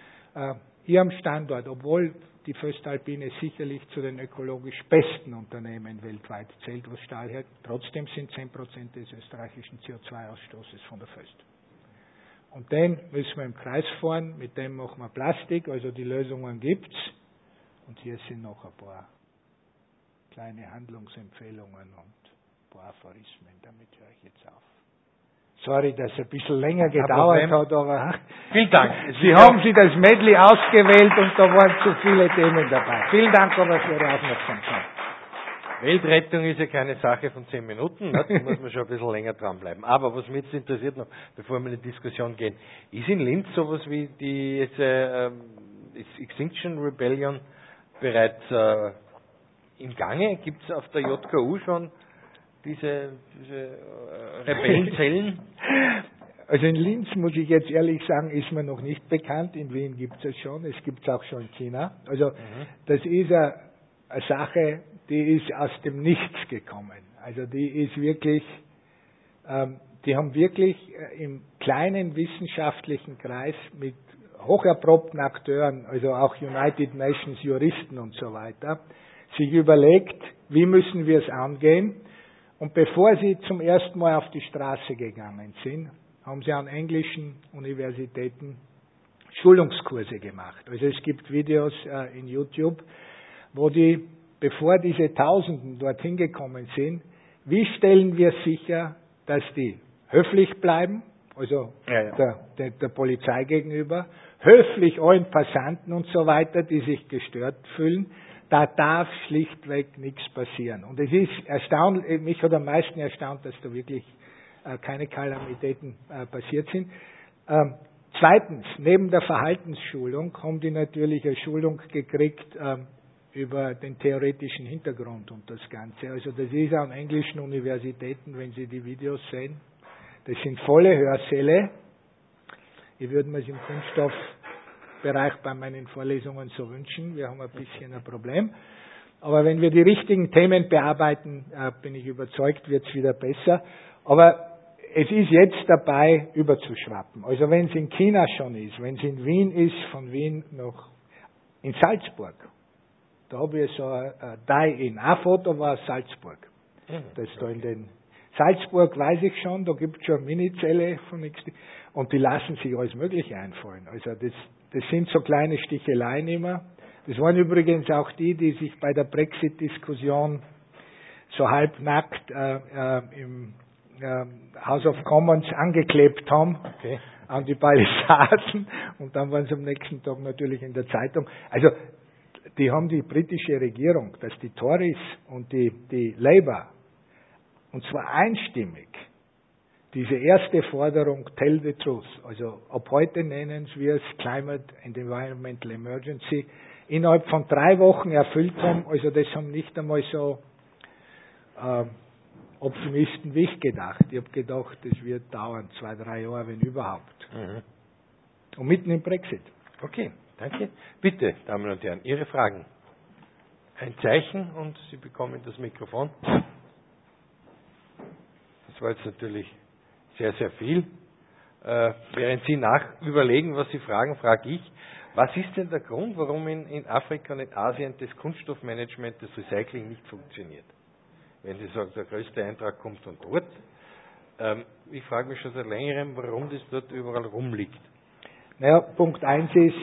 Hier am Standort, obwohl die Voestalpine sicherlich zu den ökologisch besten Unternehmen weltweit zählt, was Stahl her, trotzdem sind 10% des österreichischen CO2-Ausstoßes von der Voest. Und den müssen wir im Kreis fahren, mit dem machen wir Plastik, also die Lösungen gibt's. Und hier sind noch ein paar kleine Handlungsempfehlungen und ein paar Aphorismen, damit höre ich jetzt auf. Sorry, dass es ein bisschen länger gedauert hat, aber vielen Dank. Sie haben sich das Medley ausgewählt und da waren zu viele Themen dabei. Vielen Dank aber für Ihre Aufmerksamkeit. Weltrettung ist ja keine Sache von 10 Minuten, ne? Da muss man schon ein bisschen länger dranbleiben. Aber was mich jetzt interessiert noch, bevor wir in die Diskussion gehen, ist in Linz sowas wie die Extinction Rebellion bereits im Gange? Gibt es auf der JKU schon diese Rebellenzellen? Also in Linz, muss ich jetzt ehrlich sagen, ist mir noch nicht bekannt. In Wien gibt es schon. Es gibt es auch schon in China. Also das ist eine Sache, die ist aus dem Nichts gekommen. Also die ist wirklich, die haben wirklich im kleinen wissenschaftlichen Kreis mit hocherprobten Akteuren, also auch United Nations Juristen und so weiter, sich überlegt, wie müssen wir es angehen. Und bevor sie zum ersten Mal auf die Straße gegangen sind, haben sie an englischen Universitäten Schulungskurse gemacht. Also es gibt Videos in YouTube, wo die, bevor diese Tausenden dorthin gekommen sind, wie stellen wir sicher, dass die höflich bleiben, also der Polizei gegenüber, höflich allen Passanten und so weiter, die sich gestört fühlen. Da darf schlichtweg nichts passieren. Und es ist erstaunlich, mich hat am meisten erstaunt, dass da wirklich keine Kalamitäten passiert sind. Zweitens, neben der Verhaltensschulung haben die natürlich eine Schulung gekriegt über den theoretischen Hintergrund und das Ganze. Also das ist an englischen Universitäten, wenn Sie die Videos sehen, das sind volle Hörsäle. Ich würde mir es im Kunststoffbereich bei meinen Vorlesungen so wünschen. Wir haben ein bisschen ein Problem. Aber wenn wir die richtigen Themen bearbeiten, bin ich überzeugt, wird es wieder besser. Aber es ist jetzt dabei, überzuschwappen. Also wenn es in China schon ist, wenn es in Wien ist, von Wien noch in Salzburg, da habe ich so ein Die-In. Ein Foto war aus Salzburg. Das da in den Salzburg weiß ich schon, da gibt es schon eine Minizelle von XD und die lassen sich alles Mögliche einfallen. Also das sind so kleine Sticheleien immer. Das waren übrigens auch die sich bei der Brexit-Diskussion so halbnackt im House of Commons angeklebt haben an die Palisaden und dann waren sie am nächsten Tag natürlich in der Zeitung. Also die haben die britische Regierung, dass die Tories und die Labour, und zwar einstimmig, diese erste Forderung, Tell the Truth, also ab heute nennen wir es Climate and Environmental Emergency, innerhalb von 3 Wochen erfüllt haben. Also das haben nicht einmal so Optimisten wie ich gedacht. Ich habe gedacht, es wird dauern, 2-3 Jahre, wenn überhaupt. Und mitten im Brexit. Okay, danke. Bitte, Damen und Herren, Ihre Fragen. Ein Zeichen und Sie bekommen das Mikrofon. Das war jetzt natürlich sehr, sehr viel. Während Sie überlegen, was Sie fragen, frage ich, was ist denn der Grund, warum in Afrika und in Asien das Kunststoffmanagement, das Recycling nicht funktioniert? Wenn Sie sagen, der größte Eintrag kommt von dort. Ich frage mich schon seit längerem, warum das dort überall rumliegt. Naja, Punkt 1 ist,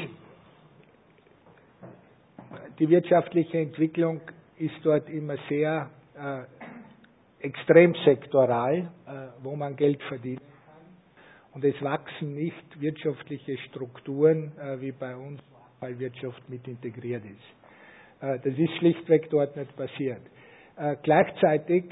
die wirtschaftliche Entwicklung ist dort immer sehr extrem sektoral, wo man Geld verdienen kann. Und es wachsen nicht wirtschaftliche Strukturen, wie bei uns, weil Wirtschaft mit integriert ist. Das ist schlichtweg dort nicht passiert. Gleichzeitig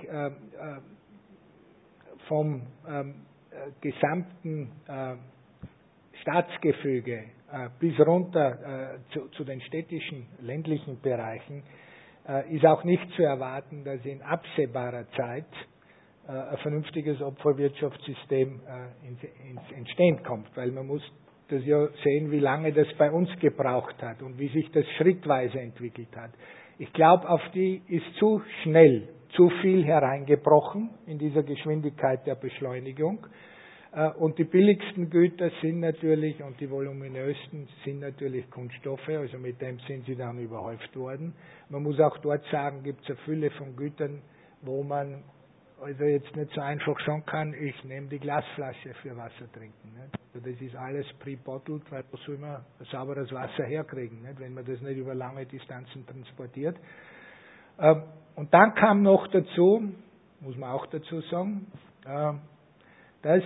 vom gesamten Staatsgefüge bis runter zu den städtischen, ländlichen Bereichen ist auch nicht zu erwarten, dass in absehbarer Zeit ein vernünftiges Opferwirtschaftssystem ins Entstehen kommt, weil man muss das ja sehen, wie lange das bei uns gebraucht hat und wie sich das schrittweise entwickelt hat. Ich glaube, auf die ist zu schnell zu viel hereingebrochen in dieser Geschwindigkeit der Beschleunigung. Und die billigsten Güter sind natürlich und die voluminösten sind natürlich Kunststoffe, also mit dem sind sie dann überhäuft worden. Man muss auch dort sagen, gibt es eine Fülle von Gütern, wo man also jetzt nicht so einfach sagen kann, ich nehme die Glasflasche für Wasser trinken. Nicht? Also das ist alles pre-bottled, weil da soll man sauberes Wasser herkriegen, nicht? Wenn man das nicht über lange Distanzen transportiert. Und dann kam noch dazu, muss man auch dazu sagen, dass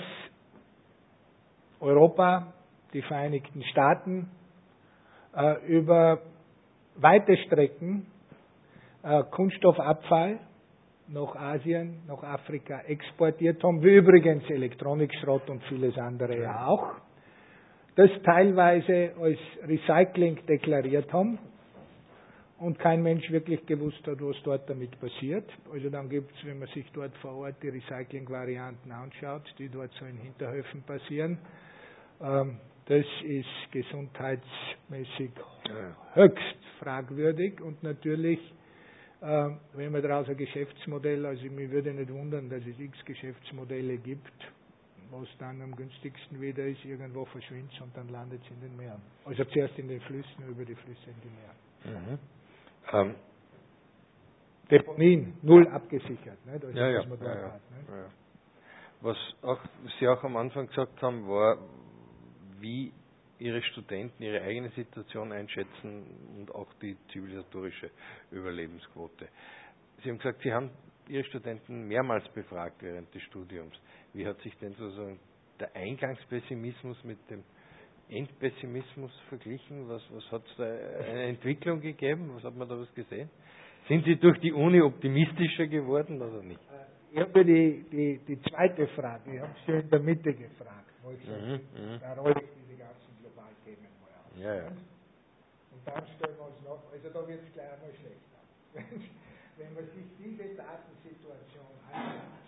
Europa, die Vereinigten Staaten, über weite Strecken Kunststoffabfall nach Asien, nach Afrika exportiert haben, wie übrigens Elektronikschrott und vieles andere ja auch, das teilweise als Recycling deklariert haben und kein Mensch wirklich gewusst hat, was dort damit passiert. Also dann gibt es, wenn man sich dort vor Ort die Recycling-Varianten anschaut, die dort so in Hinterhöfen passieren, das ist gesundheitsmäßig höchst fragwürdig und natürlich, wenn man daraus ein Geschäftsmodell, also mich würde nicht wundern, dass es x Geschäftsmodelle gibt, was dann am günstigsten wieder ist, irgendwo verschwindet und dann landet es in den Meeren. Also zuerst in den Flüssen, über die Flüsse in die Meere. Deponien, null abgesichert. Nicht? Also, was man dort hat, nicht? Was Sie auch am Anfang gesagt haben, war, wie Ihre Studenten ihre eigene Situation einschätzen und auch die zivilisatorische Überlebensquote. Sie haben gesagt, Sie haben Ihre Studenten mehrmals befragt während des Studiums. Wie hat sich denn sozusagen der Eingangspessimismus mit dem Endpessimismus verglichen? Was hat es da eine Entwicklung gegeben? Was hat man da was gesehen? Sind Sie durch die Uni optimistischer geworden oder nicht? Ich habe die zweite Frage, ich habe Sie in der Mitte gefragt, wo ich da rolle ich diese ganzen Globalthemen mal auf. Ja. Und dann stellen wir uns noch, also da wird es gleich einmal schlechter. Wenn man sich diese Datensituation anschaut,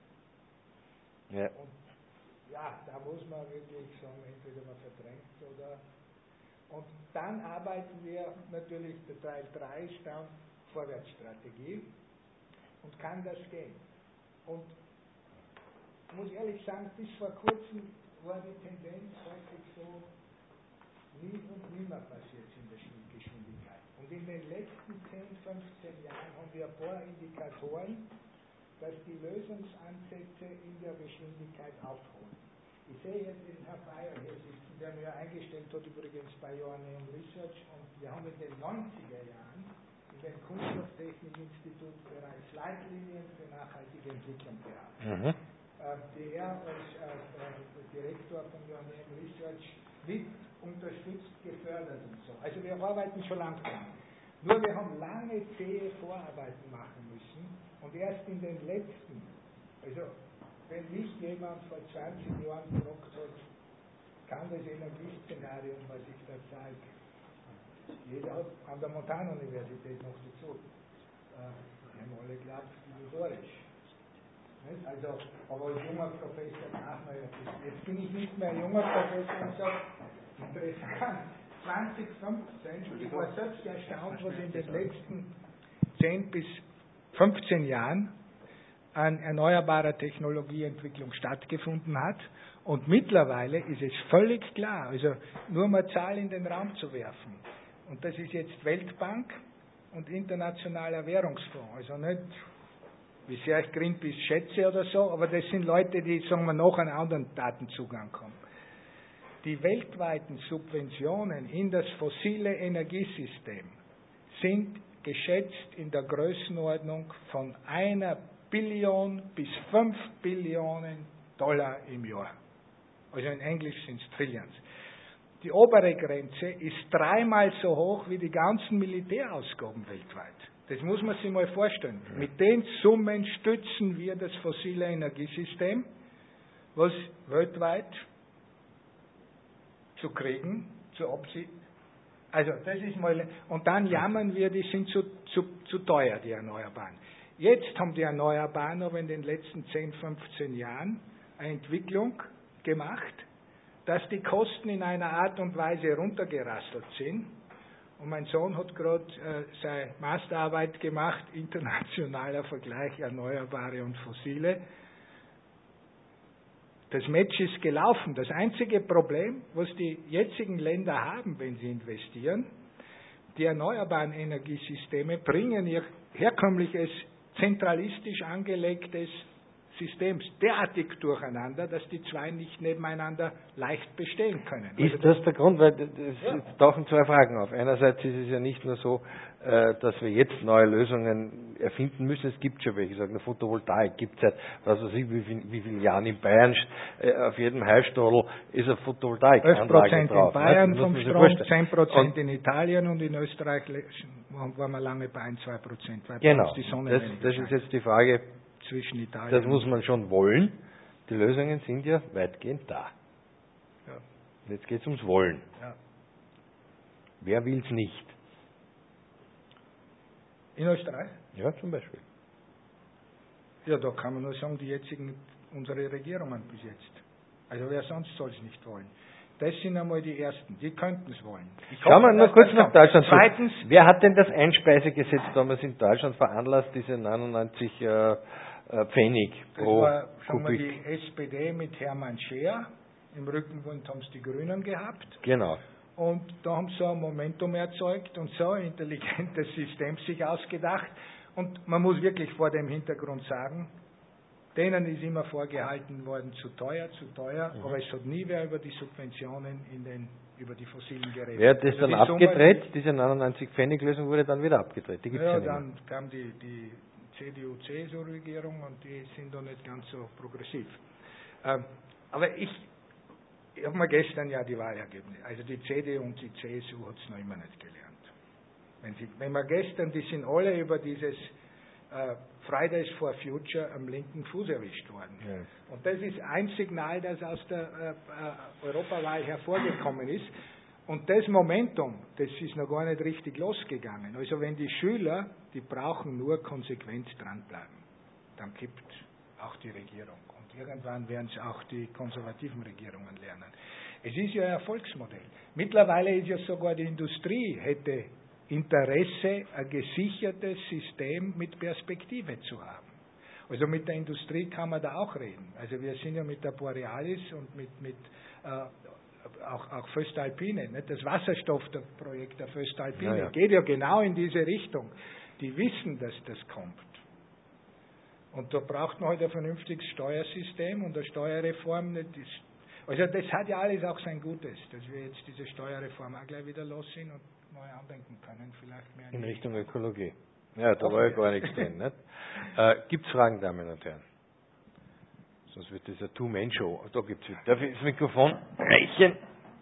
und da muss man wirklich sagen, entweder man verdrängt oder. Und dann arbeiten wir natürlich, der Teil 3 ist dann Vorwärtsstrategie und kann das gehen. Und ich muss ehrlich sagen, bis vor kurzem war die Tendenz häufig so, nie und nimmer passiert in der Geschwindigkeit. Und in den letzten 10, 15 Jahren haben wir ein paar Indikatoren, dass die Lösungsansätze in der Geschwindigkeit aufholen. Ich sehe jetzt den Herrn Bayer hier sitzen, der mir eingestellt hat, übrigens bei Joanneum Research, und wir haben in den 90er Jahren in dem Kunststofftechnikinstitut bereits Leitlinien für nachhaltige Entwicklung gehabt. Die er als Direktor von Joanneum Research mit unterstützt, gefördert und so. Also wir arbeiten schon langsam. Nur wir haben lange zähe Vorarbeiten machen müssen und erst in den letzten, also wenn mich jemand vor 20 Jahren gefragt hat, kann das Energieszenario, was ich da zeige, jeder hat an der Montana-Universität noch dazu, haben alle geglaubt, illusorisch. Also, aber als junger Professor nach mir, jetzt bin ich nicht mehr junger Professor und sage, interessant, 2015, ich war selbst erstaunt, was in den letzten 10 bis 15 Jahren an erneuerbarer Technologieentwicklung stattgefunden hat. Und mittlerweile ist es völlig klar, also nur mal Zahl in den Raum zu werfen. Und das ist jetzt Weltbank und Internationaler Währungsfonds. Also nicht, wie sehr ich Greenpeace schätze oder so, aber das sind Leute, die, sagen wir, noch an anderen Datenzugang kommen. Die weltweiten Subventionen in das fossile Energiesystem sind geschätzt in der Größenordnung von 1 Billion bis 5 Billionen Dollar im Jahr. Also in Englisch sind es Trillions. Die obere Grenze ist 3-mal so hoch wie die ganzen Militärausgaben weltweit. Das muss man sich mal vorstellen. Mit den Summen stützen wir das fossile Energiesystem, was weltweit zu kriegen, also das ist mal, und dann jammern wir, die sind zu teuer, die Erneuerbaren. Jetzt haben die Erneuerbaren aber in den letzten 10, 15 Jahren eine Entwicklung gemacht, dass die Kosten in einer Art und Weise runtergerasselt sind. Und mein Sohn hat gerade seine Masterarbeit gemacht, internationaler Vergleich Erneuerbare und Fossile. Das Match ist gelaufen. Das einzige Problem, was die jetzigen Länder haben, wenn sie investieren, die erneuerbaren Energiesysteme bringen ihr herkömmliches, zentralistisch angelegtes System derartig durcheinander, dass die zwei nicht nebeneinander leicht bestehen können. Ist das der Grund? Weil es tauchen zwei Fragen auf. Einerseits ist es ja nicht nur so, dass wir jetzt neue Lösungen erfinden müssen. Es gibt schon welche, sagen, eine Photovoltaik gibt es seit, was weiß ich, wie viele Jahren in Bayern, auf jedem Heilstadel ist eine Photovoltaikanlage drauf. 11% in Bayern vom Strom, 10% in Italien und in Österreich waren wir lange bei 1-2%. Genau, das ist jetzt die Frage, zwischen Italien. Das muss man schon wollen. Die Lösungen sind ja weitgehend da. Ja. Jetzt geht es ums Wollen. Ja. Wer will es nicht? In Österreich? Ja, zum Beispiel. Ja, da kann man nur sagen, unsere Regierungen bis jetzt. Also wer sonst soll es nicht wollen. Das sind einmal die Ersten, die könnten es wollen. Schauen wir nur kurz nach Deutschland. Zweitens, wer hat denn das Einspeisegesetz damals in Deutschland veranlasst, diese 99 Pfennig pro das war schon mal Kubik? die SPD mit Hermann Scheer. Im Rückenwind haben es die Grünen gehabt. Genau. Und da haben sie ein Momentum erzeugt und so ein intelligentes System sich ausgedacht. Und man muss wirklich vor dem Hintergrund sagen, denen ist immer vorgehalten worden, zu teuer, aber es hat nie wer über die Subventionen über die fossilen geredet. Wer hat das dann abgedreht? Diese 99-Pfennig-Lösung wurde dann wieder abgedreht. Die gibt's ja dann kam die CDU-CSU-Regierung und die sind da nicht ganz so progressiv. Aber ich habe mir gestern ja die Wahlergebnisse, also die CDU und die CSU hat es noch immer nicht gelernt. Wenn wir gestern, die sind alle über dieses Fridays for Future am linken Fuß erwischt worden. Ja. Und das ist ein Signal, das aus der Europawahl hervorgekommen ist. Und das Momentum, das ist noch gar nicht richtig losgegangen. Also wenn die Schüler, die brauchen nur konsequent dranbleiben, dann kippt auch die Regierung. Und irgendwann werden es auch die konservativen Regierungen lernen. Es ist ja ein Erfolgsmodell. Mittlerweile ist ja sogar die Industrie hätte Interesse, ein gesichertes System mit Perspektive zu haben. Also mit der Industrie kann man da auch reden. Also wir sind ja mit der Borealis und mit auch Voestalpine, nicht? Das Wasserstoffprojekt der Voestalpine geht ja genau in diese Richtung. Die wissen, dass das kommt. Und da braucht man halt ein vernünftiges Steuersystem und eine Steuerreform. Also das hat ja alles auch sein Gutes, dass wir jetzt diese Steuerreform auch gleich wieder los sind und neu andenken können, vielleicht mehr in Richtung Ökologie. Ja, da war ja gar nichts drin. Gibt es Fragen, Damen und Herren? Sonst wird das eine Two-Man-Show. Da gibt es. Darf ich das Mikrofon reichen?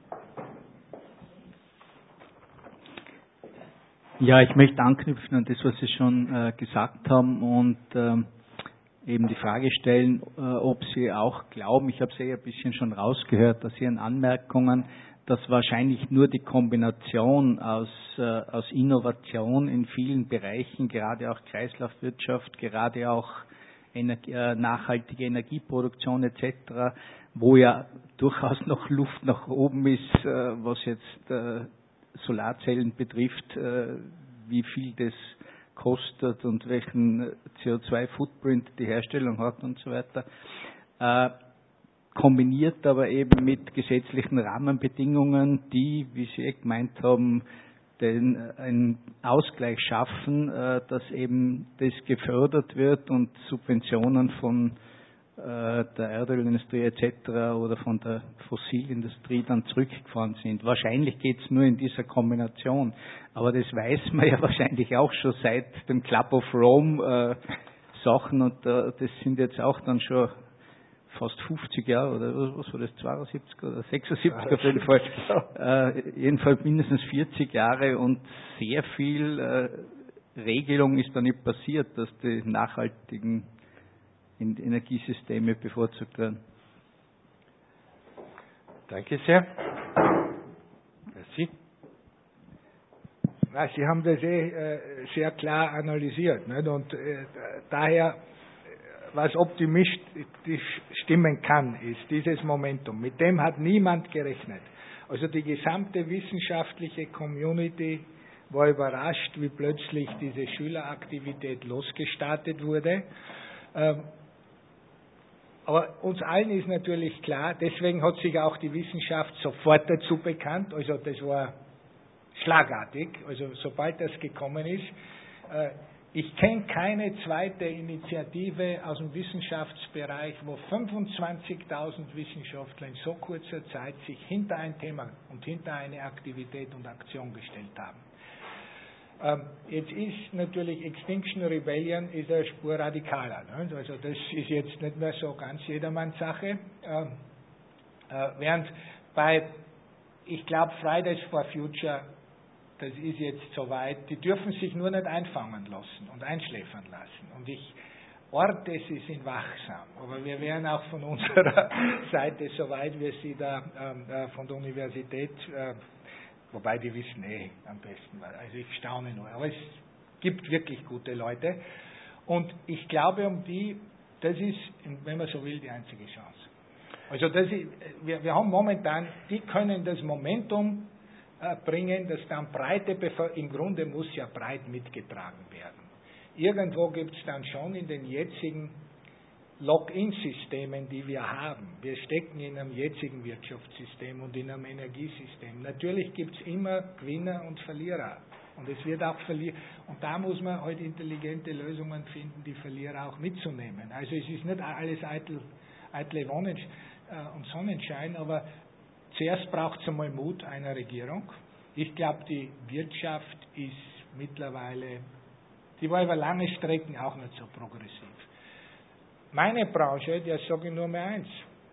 Ja, ich möchte anknüpfen an das, was Sie schon gesagt haben und eben die Frage stellen, ob Sie auch glauben, ich habe es ja ein bisschen schon rausgehört, aus Ihren Anmerkungen, dass wahrscheinlich nur die Kombination aus Innovation in vielen Bereichen, gerade auch Kreislaufwirtschaft, gerade auch nachhaltige Energieproduktion etc., wo ja durchaus noch Luft nach oben ist, was jetzt Solarzellen betrifft, wie viel das kostet und welchen CO2-Footprint die Herstellung hat und so weiter. Kombiniert aber eben mit gesetzlichen Rahmenbedingungen, die, wie Sie gemeint haben, einen Ausgleich schaffen, dass eben das gefördert wird und Subventionen von der Erdölindustrie etc. oder von der Fossilindustrie dann zurückgefahren sind. Wahrscheinlich geht es nur in dieser Kombination, aber das weiß man ja wahrscheinlich auch schon seit dem Club of Rome Sachen und das sind jetzt auch dann schon fast 50 Jahre oder was war das, 72 oder 76 auf jeden Fall, jedenfalls mindestens 40 Jahre und sehr viel Regelung ist da nicht passiert, dass die nachhaltigen Energiesysteme bevorzugt werden. Danke sehr. Sie? Sie haben das sehr klar analysiert, nicht? Und daher, was optimistisch stimmen kann, ist dieses Momentum. Mit dem hat niemand gerechnet. Also die gesamte wissenschaftliche Community war überrascht, wie plötzlich diese Schüleraktivität losgestartet wurde. Aber uns allen ist natürlich klar, deswegen hat sich auch die Wissenschaft sofort dazu bekannt, also das war schlagartig, also sobald das gekommen ist. Ich kenne keine zweite Initiative aus dem Wissenschaftsbereich, wo 25.000 Wissenschaftler in so kurzer Zeit sich hinter ein Thema und hinter eine Aktivität und Aktion gestellt haben. Jetzt ist natürlich Extinction Rebellion ist eine Spur radikaler. Ne? Also das ist jetzt nicht mehr so ganz jedermanns Sache. Während ich glaube, Fridays for Future, das ist jetzt soweit, die dürfen sich nur nicht einfangen lassen und einschläfern lassen. Und Orte, sie sind wachsam, aber wir wären auch von unserer Seite, soweit wir sie da von der Universität, wobei die wissen am besten, also ich staune nur, aber es gibt wirklich gute Leute und ich glaube, das ist, wenn man so will, die einzige Chance. Also wir haben momentan, die können das Momentum bringen, dass dann im Grunde muss ja breit mitgetragen werden. Irgendwo gibt es dann schon in den jetzigen Lock-in-Systemen, die wir haben. Wir stecken in einem jetzigen Wirtschaftssystem und in einem Energiesystem. Natürlich gibt es immer Gewinner und Verlierer. Und es wird auch Verlierer. Und da muss man halt intelligente Lösungen finden, die Verlierer auch mitzunehmen. Also es ist nicht alles eitle Wonnen und Sonnenschein, aber zuerst braucht es einmal Mut einer Regierung. Ich glaube, die Wirtschaft ist mittlerweile, die war über lange Strecken auch nicht so progressiv. Meine Branche, der sage ich nur mehr eins.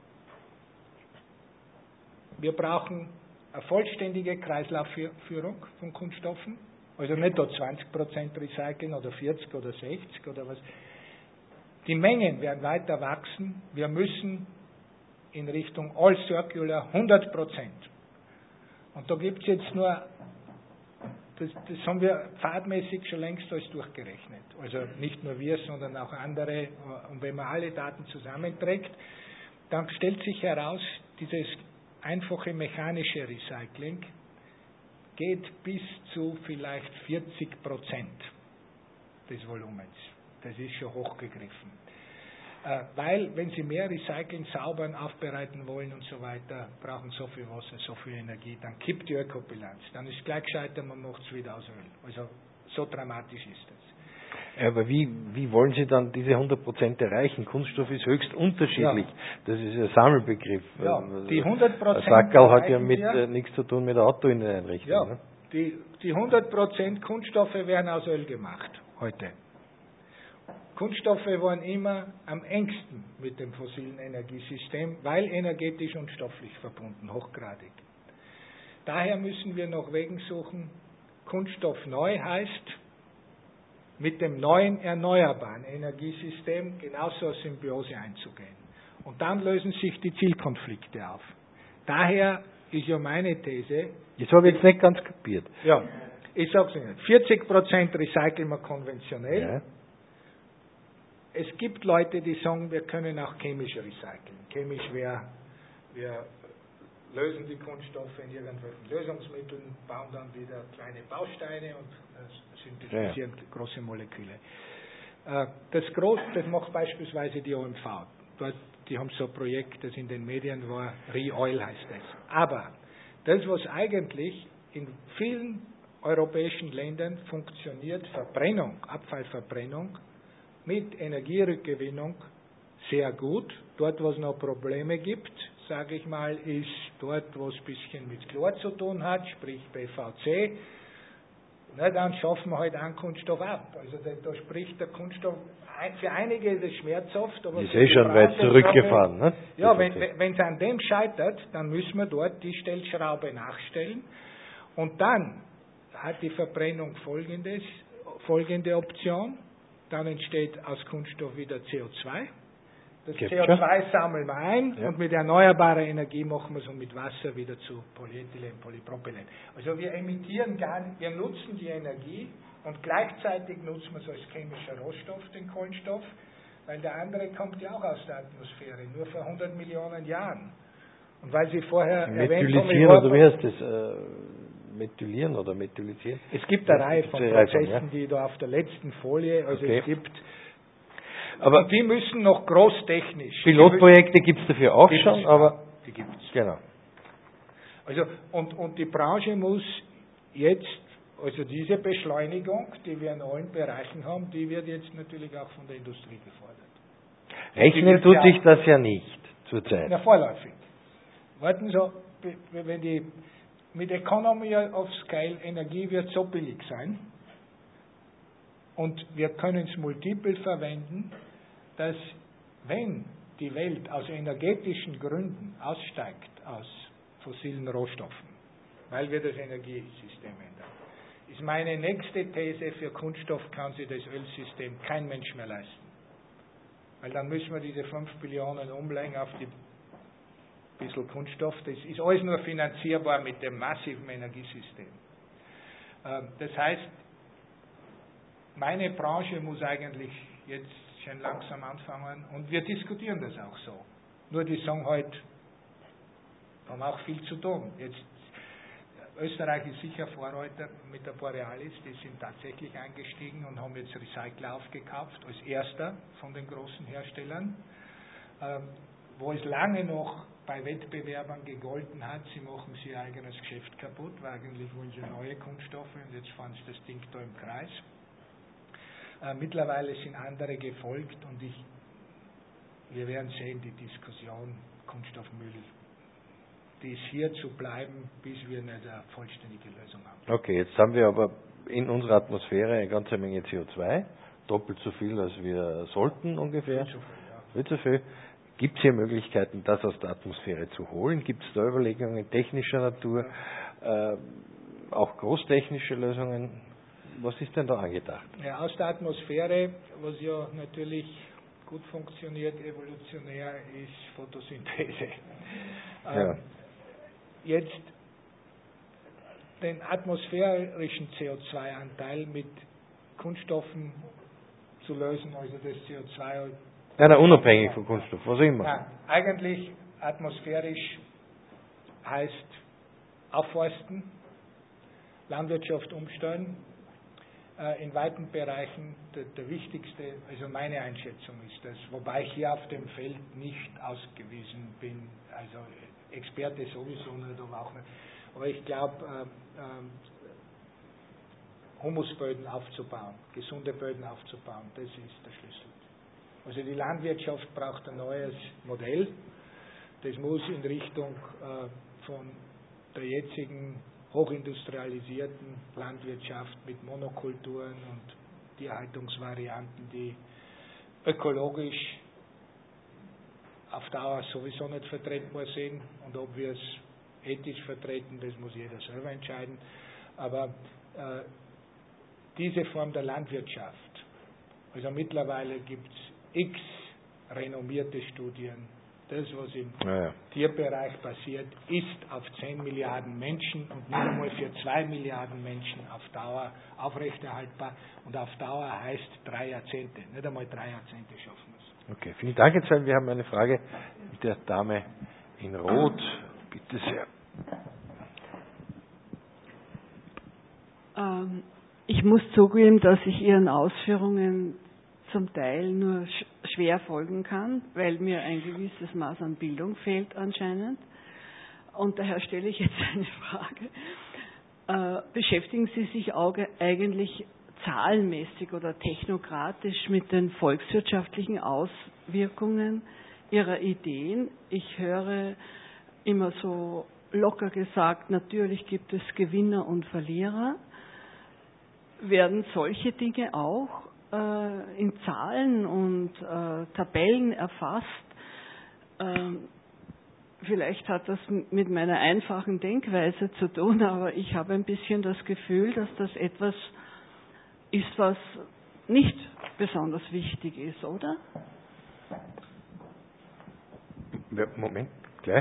Wir brauchen eine vollständige Kreislaufführung von Kunststoffen. Also nicht da 20% recyceln oder 40 oder 60 oder was. Die Mengen werden weiter wachsen. Wir müssen in Richtung All Circular 100%. Und da gibt es jetzt nur, das haben wir pfadmäßig schon längst alles durchgerechnet. Also nicht nur wir, sondern auch andere. Und wenn man alle Daten zusammenträgt, dann stellt sich heraus, dieses einfache mechanische Recycling geht bis zu vielleicht 40% des Volumens. Das ist schon hochgegriffen. Weil, wenn Sie mehr recyceln, saubern, aufbereiten wollen und so weiter, brauchen so viel Wasser, so viel Energie, dann kippt die Ökobilanz. Dann ist es gleich gescheiter, man macht es wieder aus Öl. Also so dramatisch ist das. Aber wie wollen Sie dann diese 100% erreichen? Kunststoff ist höchst unterschiedlich. Ja. Das ist ein Sammelbegriff. Ja, die 100% Sackerl hat ja nichts zu tun mit der Autoinneneinrichtung. Ja, ne? Die 100% Kunststoffe werden aus Öl gemacht heute. Kunststoffe waren immer am engsten mit dem fossilen Energiesystem, weil energetisch und stofflich verbunden, hochgradig. Daher müssen wir nach Wegen suchen. Kunststoff neu heißt, mit dem neuen erneuerbaren Energiesystem genauso aus Symbiose einzugehen. Und dann lösen sich die Zielkonflikte auf. Daher ist ja meine These... Das habe ich jetzt nicht ganz kapiert. Ja, ich sage es Ihnen. 40% recyceln wir konventionell. Ja. es gibt Leute, die sagen, wir können auch chemisch recyceln. Chemisch wir lösen die Kunststoffe in irgendwelchen Lösungsmitteln, bauen dann wieder kleine Bausteine und synthetisieren große Moleküle. Das macht beispielsweise die OMV. Die haben so ein Projekt, das in den Medien war, ReOil heißt es. Aber das, was eigentlich in vielen europäischen Ländern funktioniert, Abfallverbrennung mit Energierückgewinnung sehr gut. Dort, wo es noch Probleme gibt, sage ich mal, ist dort, wo es ein bisschen mit Chlor zu tun hat, sprich PVC. Na, dann schaffen wir halt einen Kunststoff ab. Also da spricht der Kunststoff, für einige ist es schmerzhaft, aber ist schon weit zurückgefahren. Ne? Ja, wenn es an dem scheitert, dann müssen wir dort die Stellschraube nachstellen und dann hat die Verbrennung folgende Option, dann entsteht aus Kunststoff wieder CO2. Das CO2 sammeln wir ein und mit erneuerbarer Energie machen wir es mit Wasser wieder zu Polyethylen, Polypropylen. Also wir emittieren wir nutzen die Energie und gleichzeitig nutzen wir es als chemischer Rohstoff, den Kohlenstoff, weil der andere kommt ja auch aus der Atmosphäre, nur vor 100 Millionen Jahren. Und weil Sie vorher erwähnt haben, oder wie heißt das? Methylieren oder methylisieren? Es gibt eine Reihe von Prozessen, die da auf der letzten Folie, also es gibt. Aber die müssen noch großtechnisch. Pilotprojekte gibt es dafür auch schon, aber die gibt es. Genau. Also und die Branche muss jetzt, also diese Beschleunigung, die wir in allen Bereichen haben, die wird jetzt natürlich auch von der Industrie gefordert. Rechnen tut sich das ja nicht zurzeit. Na, vorläufig. Warten Sie, wenn die mit Economy of Scale Energie wird so billig sein und wir können es multiple verwenden, dass wenn die Welt aus energetischen Gründen aussteigt aus fossilen Rohstoffen, weil wir das Energiesystem ändern, ist meine nächste These, für Kunststoff kann sich das Ölsystem kein Mensch mehr leisten. Weil dann müssen wir diese 5 Billionen umlegen auf die bisschen Kunststoff, das ist alles nur finanzierbar mit dem massiven Energiesystem. Das heißt, meine Branche muss eigentlich jetzt schon langsam anfangen und wir diskutieren das auch so. Nur die sagen halt, haben auch viel zu tun. Jetzt, Österreich ist sicher Vorreiter mit der Borealis, die sind tatsächlich eingestiegen und haben jetzt Recycler aufgekauft, als erster von den großen Herstellern, wo es lange noch bei Wettbewerbern gegolten hat, sie machen sich ihr eigenes Geschäft kaputt, weil eigentlich wollen sie neue Kunststoffe und jetzt fahren sie das Ding da im Kreis. Mittlerweile sind andere gefolgt und wir werden sehen, die Diskussion Kunststoffmüll, die ist hier zu bleiben, bis wir eine vollständige Lösung haben. Okay, jetzt haben wir aber in unserer Atmosphäre eine ganze Menge CO2, doppelt so viel, als wir sollten ungefähr. Viel zu viel, ja. Viel zu viel. Gibt es hier Möglichkeiten, das aus der Atmosphäre zu holen? Gibt es da Überlegungen technischer Natur, auch großtechnische Lösungen? Was ist denn da angedacht? Ja, aus der Atmosphäre, was ja natürlich gut funktioniert, evolutionär, ist Photosynthese. Jetzt den atmosphärischen CO2-Anteil mit Kunststoffen zu lösen, also das CO2. Ja, unabhängig von Kunststoff, was immer. Ja, eigentlich atmosphärisch heißt aufforsten, Landwirtschaft umstellen. In weiten Bereichen der wichtigste, also meine Einschätzung ist das, wobei ich hier auf dem Feld nicht ausgewiesen bin, also Experte sowieso nicht, aber auch nicht. Aber ich glaube, Humusböden aufzubauen, gesunde Böden aufzubauen, das ist der Schlüssel. Also die Landwirtschaft braucht ein neues Modell. Das muss in Richtung von der jetzigen hochindustrialisierten Landwirtschaft mit Monokulturen und Tierhaltungsvarianten, die ökologisch auf Dauer sowieso nicht vertretbar sind. Und ob wir es ethisch vertreten, das muss jeder selber entscheiden. Aber diese Form der Landwirtschaft, also mittlerweile gibt es x renommierte Studien, Das, was im Tierbereich passiert, ist auf 10 Milliarden Menschen und nicht einmal für 2 Milliarden Menschen auf Dauer aufrechterhaltbar. Und auf Dauer heißt 3 Jahrzehnte. Nicht einmal 3 Jahrzehnte schaffen wir es. Okay, vielen Dank. Jetzt wir haben eine Frage mit der Dame in Rot. Bitte sehr. Ich muss zugeben, dass ich Ihren Ausführungen zum Teil nur schwer folgen kann, weil mir ein gewisses Maß an Bildung fehlt anscheinend. Und daher stelle ich jetzt eine Frage. Beschäftigen Sie sich auch eigentlich zahlenmäßig oder technokratisch mit den volkswirtschaftlichen Auswirkungen Ihrer Ideen? Ich höre immer so locker gesagt, natürlich gibt es Gewinner und Verlierer. Werden solche Dinge auch in Zahlen und Tabellen erfasst? Vielleicht hat das mit meiner einfachen Denkweise zu tun, aber ich habe ein bisschen das Gefühl, dass das etwas ist, was nicht besonders wichtig ist, oder? Moment, gleich.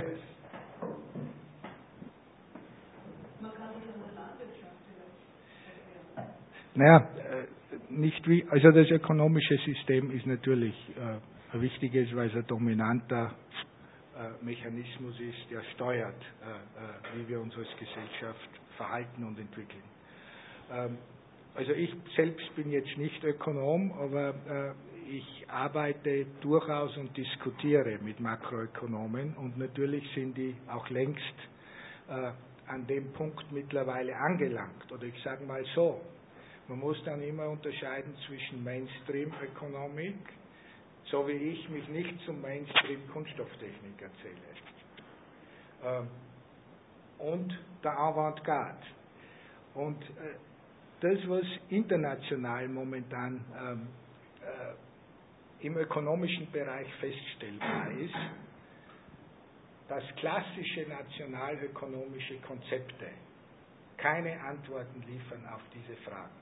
Naja, nicht wie, also das ökonomische System ist natürlich ein wichtiges, weil es ein dominanter Mechanismus ist, der steuert, wie wir uns als Gesellschaft verhalten und entwickeln. Also ich selbst bin jetzt nicht Ökonom, aber ich arbeite durchaus und diskutiere mit Makroökonomen und natürlich sind die auch längst an dem Punkt mittlerweile angelangt. Oder ich sage mal so, man muss dann immer unterscheiden zwischen Mainstream-Ökonomik, so wie ich mich nicht zum Mainstream-Kunststofftechniker zähle, und der Avantgarde. Und das, was international momentan im ökonomischen Bereich feststellbar ist, dass klassische nationalökonomische Konzepte keine Antworten liefern auf diese Fragen.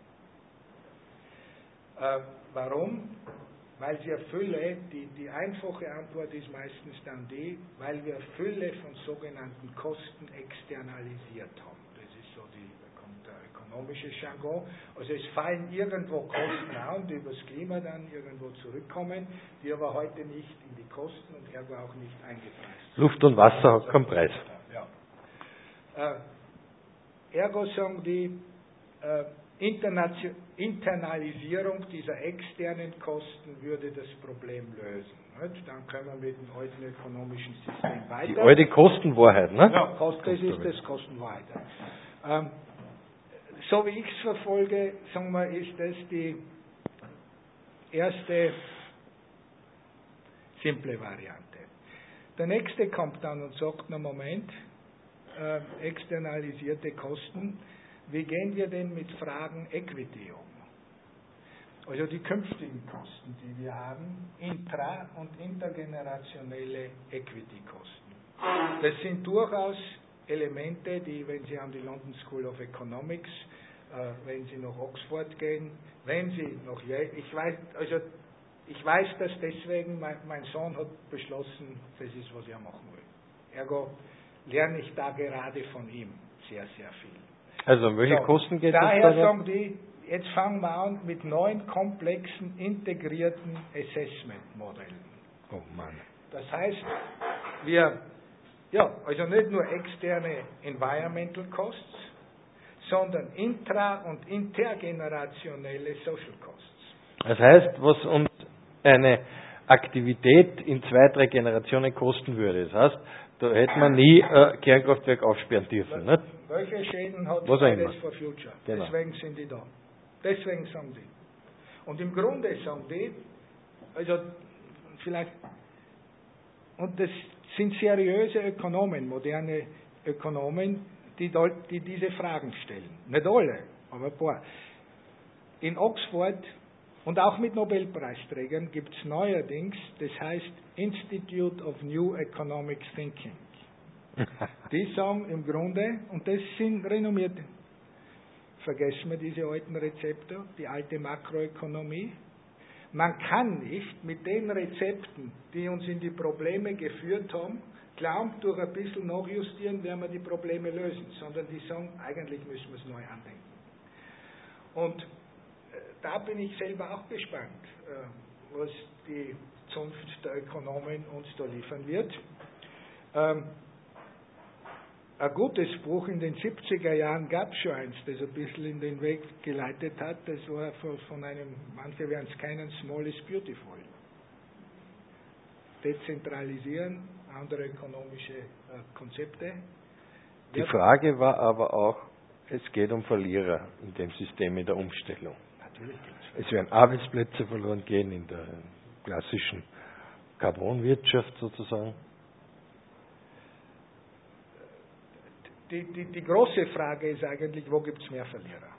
Warum? Weil sie eine Fülle, die einfache Antwort ist meistens dann die, weil wir eine Fülle von sogenannten Kosten externalisiert haben. Das ist so der ökonomische Jargon. Also es fallen irgendwo Kosten an, die über das Klima dann irgendwo zurückkommen, die aber heute nicht in die Kosten und ergo auch nicht eingepreist sind. Luft und Wasser hat keinen Preis. Ja. Ergo sagen die, Internalisierung dieser externen Kosten würde das Problem lösen. Nicht? Dann können wir mit dem alten ökonomischen System weiter. Die alte Kostenwahrheit, ne? Ja, das ist das Kostenwahrheit. So wie ich es verfolge, sagen wir, ist das die erste simple Variante. Der nächste kommt dann und sagt, na Moment, externalisierte Kosten, wie gehen wir denn mit Fragen Equity um? Also die künftigen Kosten, die wir haben, intra- und intergenerationelle Equity-Kosten. Das sind durchaus Elemente, die, wenn Sie an die London School of Economics, wenn Sie nach Oxford gehen, wenn Sie nach Yale, ich weiß, dass deswegen mein Sohn hat beschlossen, das ist, was er machen will. Ergo lerne ich da gerade von ihm sehr, sehr viel. Also welche Kosten geht es da? Daher sagen die, jetzt fangen wir an mit neuen, komplexen, integrierten Assessment-Modellen. Oh Mann. Das heißt, also nicht nur externe Environmental Costs, sondern intra- und intergenerationelle Social Costs. Das heißt, was uns eine Aktivität in 2-3 Generationen kosten würde. Das heißt, da hätte man nie Kernkraftwerk aufsperren dürfen. Nicht? Welche Schäden hat Fridays for Future? Genau. Deswegen sind die da. Deswegen sagen die. Und im Grunde sagen die, also vielleicht, und das sind seriöse Ökonomen, moderne Ökonomen, die diese Fragen stellen. Nicht alle, aber ein paar. In Oxford und auch mit Nobelpreisträgern gibt es neuerdings, das heißt Institute of New Economic Thinking. Die sagen im Grunde, und das sind renommierte, vergessen wir diese alten Rezepte, die alte Makroökonomie, Man kann nicht mit den Rezepten, die uns in die Probleme geführt haben, glauben, durch ein bisschen nachjustieren, werden wir die Probleme lösen, sondern die sagen, eigentlich müssen wir es neu andenken. Und da bin ich selber auch gespannt, was die Zunft der Ökonomen uns da liefern wird. Ein gutes Buch in den 70er Jahren gab es schon eins, das ein bisschen in den Weg geleitet hat. Das war von einem, manche werden es kennen, Small is Beautiful. Dezentralisieren, andere ökonomische Konzepte. Die Frage war aber auch, es geht um Verlierer in dem System, in der Umstellung. Natürlich es werden Arbeitsplätze verloren gehen in der klassischen Carbonwirtschaft sozusagen. Die große Frage ist eigentlich, wo gibt es mehr Verlierer?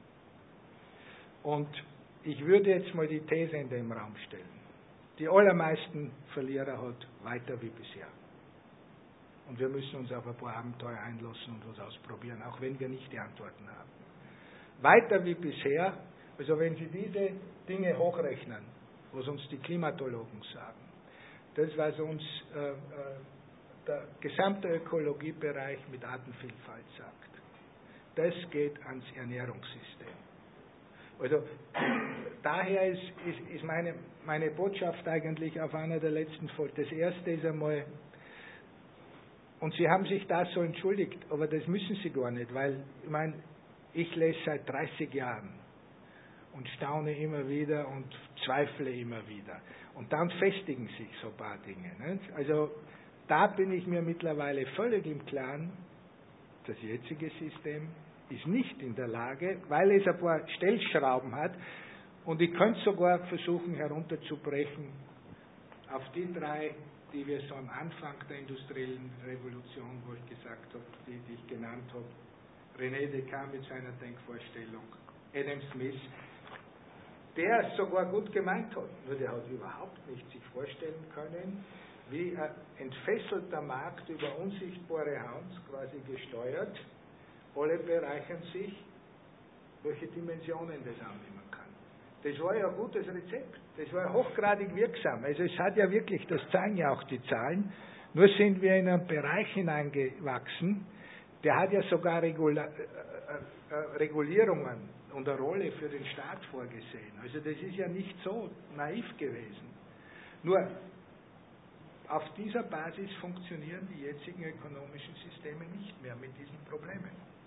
Und ich würde jetzt mal die These in den Raum stellen. Die allermeisten Verlierer hat weiter wie bisher. Und wir müssen uns auf ein paar Abenteuer einlassen und was ausprobieren, auch wenn wir nicht die Antworten haben. Weiter wie bisher, also wenn Sie diese Dinge hochrechnen, was uns die Klimatologen sagen, das, was uns der gesamte Ökologiebereich mit Artenvielfalt sagt, das geht ans Ernährungssystem. Also daher ist meine Botschaft eigentlich auf einer der letzten Folgen. Das erste ist einmal, und Sie haben sich da so entschuldigt, aber das müssen Sie gar nicht, weil ich lese seit 30 Jahren und staune immer wieder und zweifle immer wieder. Und dann festigen sich so ein paar Dinge. Nicht? Also da bin ich mir mittlerweile völlig im Klaren, das jetzige System ist nicht in der Lage, weil es ein paar Stellschrauben hat, und ich könnte sogar versuchen herunterzubrechen auf die 3, die wir so am Anfang der industriellen Revolution, wo ich gesagt habe, die ich genannt habe, René Descartes mit seiner Denkvorstellung, Adam Smith, der es sogar gut gemeint hat, nur der hat überhaupt nicht sich vorstellen können, wie ein entfesselter Markt über unsichtbare Hand quasi gesteuert, alle bereichern sich, welche Dimensionen das annehmen kann. Das war ja ein gutes Rezept, das war hochgradig wirksam. Also es hat ja wirklich, das zeigen ja auch die Zahlen, nur sind wir in einen Bereich hineingewachsen, der hat ja sogar Regulierungen und eine Rolle für den Staat vorgesehen. Also das ist ja nicht so naiv gewesen. Nur auf dieser Basis funktionieren die jetzigen ökonomischen Systeme nicht mehr mit diesen Problemen.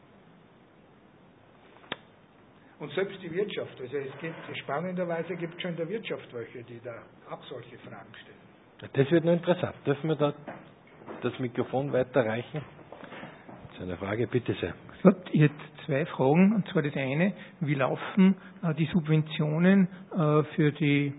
Und selbst die Wirtschaft, also spannenderweise gibt es schon in der Wirtschaft welche, die da auch solche Fragen stellen. Das wird nur interessant. Dürfen wir da das Mikrofon weiterreichen? Das ist eine Frage, bitte sehr. Ich habe jetzt 2 Fragen, und zwar das eine, wie laufen die Subventionen für die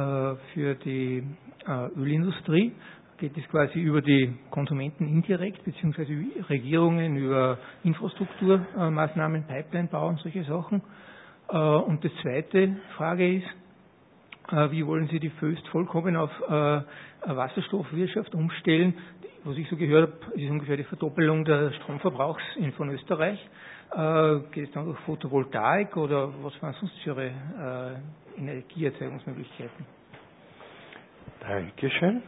Ölindustrie? Geht es quasi über die Konsumenten indirekt, beziehungsweise Regierungen über Infrastrukturmaßnahmen, Pipelinebau und solche Sachen? Und die zweite Frage ist, wie wollen Sie die Föst vollkommen auf eine Wasserstoffwirtschaft umstellen? Was ich so gehört habe, ist ungefähr die Verdoppelung des Stromverbrauchs von Österreich. Geht es dann durch Photovoltaik oder was waren sonst für Ihre Energieerzeugungsmöglichkeiten? Dankeschön.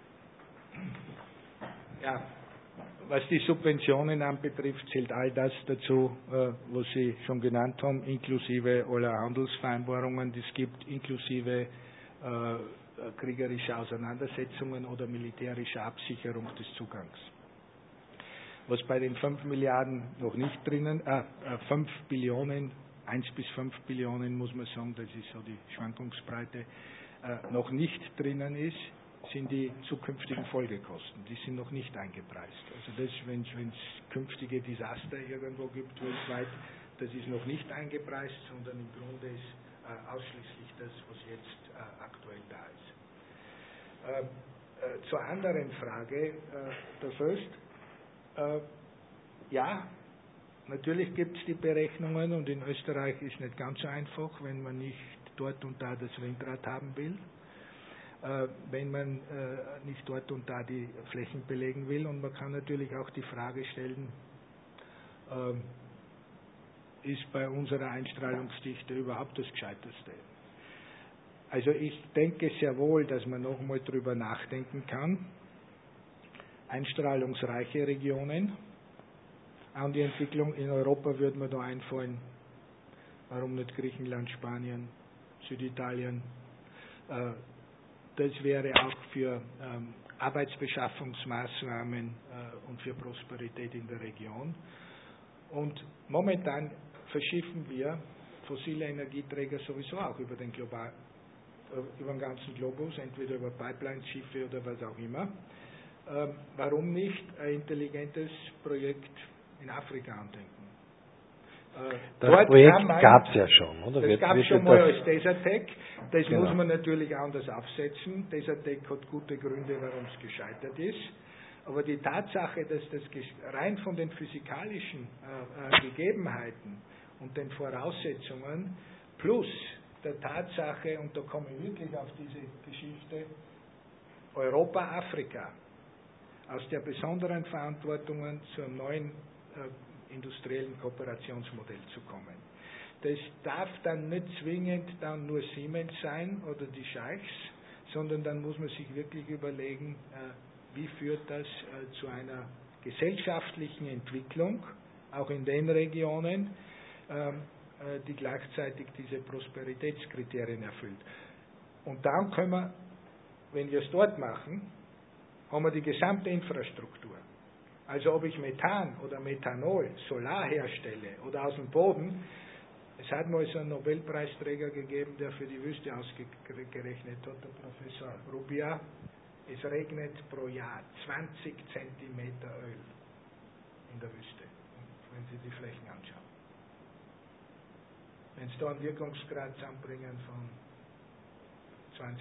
Ja, was die Subventionen anbetrifft, zählt all das dazu, was Sie schon genannt haben, inklusive aller Handelsvereinbarungen, die es gibt, inklusive kriegerischer Auseinandersetzungen oder militärischer Absicherung des Zugangs. Was bei den 5 Milliarden noch nicht drinnen, 5 Billionen, 1 bis 5 Billionen muss man sagen, das ist so die Schwankungsbreite, noch nicht drinnen ist, sind die zukünftigen Folgekosten. Die sind noch nicht eingepreist. Also das, wenn es künftige Desaster irgendwo gibt weltweit, das ist noch nicht eingepreist, sondern im Grunde ist ausschließlich das, was jetzt aktuell da ist. Zur anderen Frage, der Föst. Ja, natürlich gibt es die Berechnungen, und in Österreich ist nicht ganz so einfach, wenn man nicht dort und da das Windrad haben will, wenn man nicht dort und da die Flächen belegen will. Und man kann natürlich auch die Frage stellen, ist bei unserer Einstrahlungsdichte überhaupt das Gescheiteste? Also ich denke sehr wohl, dass man nochmal drüber nachdenken kann. Einstrahlungsreiche Regionen. An die Entwicklung in Europa würde mir da einfallen, warum nicht Griechenland, Spanien, Süditalien. Das wäre auch für Arbeitsbeschaffungsmaßnahmen und für Prosperität in der Region. Und momentan verschiffen wir fossile Energieträger sowieso auch über den ganzen Globus, entweder über Pipelines, Schiffe oder was auch immer. Warum nicht ein intelligentes Projekt in Afrika andenken? Das Projekt gab es ja schon, oder? Das gab es schon mal als Desertec. Das muss man natürlich anders aufsetzen. Desertec hat gute Gründe, warum es gescheitert ist. Aber die Tatsache, dass das rein von den physikalischen Gegebenheiten und den Voraussetzungen plus der Tatsache, und da komme ich wirklich auf diese Geschichte, Europa, Afrika, aus der besonderen Verantwortung zu einem neuen industriellen Kooperationsmodell zu kommen. Das darf dann nicht zwingend dann nur Siemens sein oder die Scheichs, sondern dann muss man sich wirklich überlegen, wie führt das zu einer gesellschaftlichen Entwicklung, auch in den Regionen, die gleichzeitig diese Prosperitätskriterien erfüllt. Und dann können wir, wenn wir es dort machen, haben wir die gesamte Infrastruktur. Also ob ich Methan oder Methanol, Solar herstelle oder aus dem Boden, es hat mal so einen Nobelpreisträger gegeben, der für die Wüste ausgerechnet hat, der Professor Rubia. Es regnet pro Jahr 20 Zentimeter Öl in der Wüste, wenn Sie die Flächen anschauen. Wenn Sie da einen Wirkungsgrad zusammenbringen von 20%,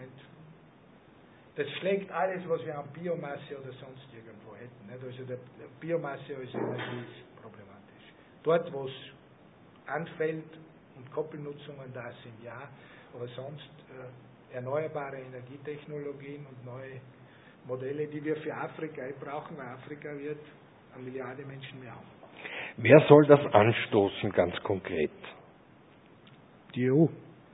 das schlägt alles, was wir an Biomasse oder sonst irgendwo hätten. Nicht? Also der Biomasse als Energie ist problematisch. Dort, wo es anfällt und Koppelnutzungen da sind, ja, aber sonst erneuerbare Energietechnologien und neue Modelle, die wir für Afrika brauchen, weil Afrika wird 1 Milliarde Menschen mehr haben. Wer soll das anstoßen, ganz konkret? Die EU.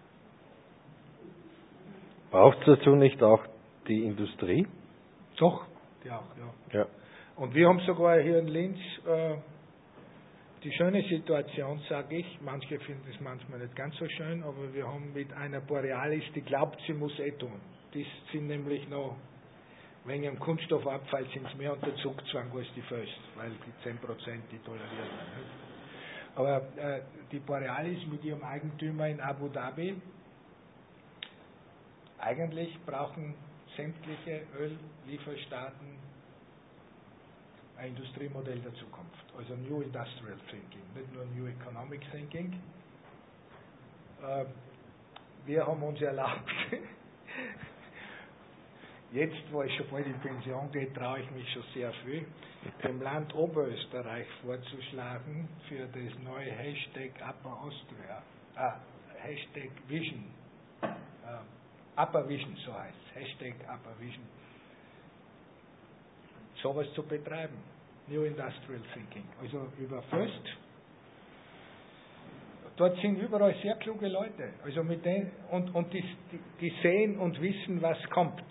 Braucht es dazu nicht auch die Industrie? Doch, die auch, ja. Und wir haben sogar hier in Linz die schöne Situation, sage ich, manche finden es manchmal nicht ganz so schön, aber wir haben mit einer Borealis, die glaubt, sie muss tun. Die sind nämlich noch, wegen dem Kunststoffabfall sind es mehr unter Zugzwang als die Föst, weil die 10%, die toleriert werden. Aber die Borealis mit ihrem Eigentümer in Abu Dhabi, eigentlich brauchen sämtliche Öllieferstaaten ein Industriemodell der Zukunft, also New Industrial Thinking, nicht nur New Economic Thinking. Wir haben uns erlaubt, jetzt, wo ich schon bald in Pension gehe, traue ich mich schon sehr viel, dem Land Oberösterreich vorzuschlagen für das neue Hashtag Upper Austria, Hashtag Vision, Upper Vision, so heißt es, Hashtag Upper Vision, sowas zu betreiben. New Industrial Thinking. Also über Föst. Dort sind überall sehr kluge Leute. Also mit denen, und die sehen und wissen, was kommt.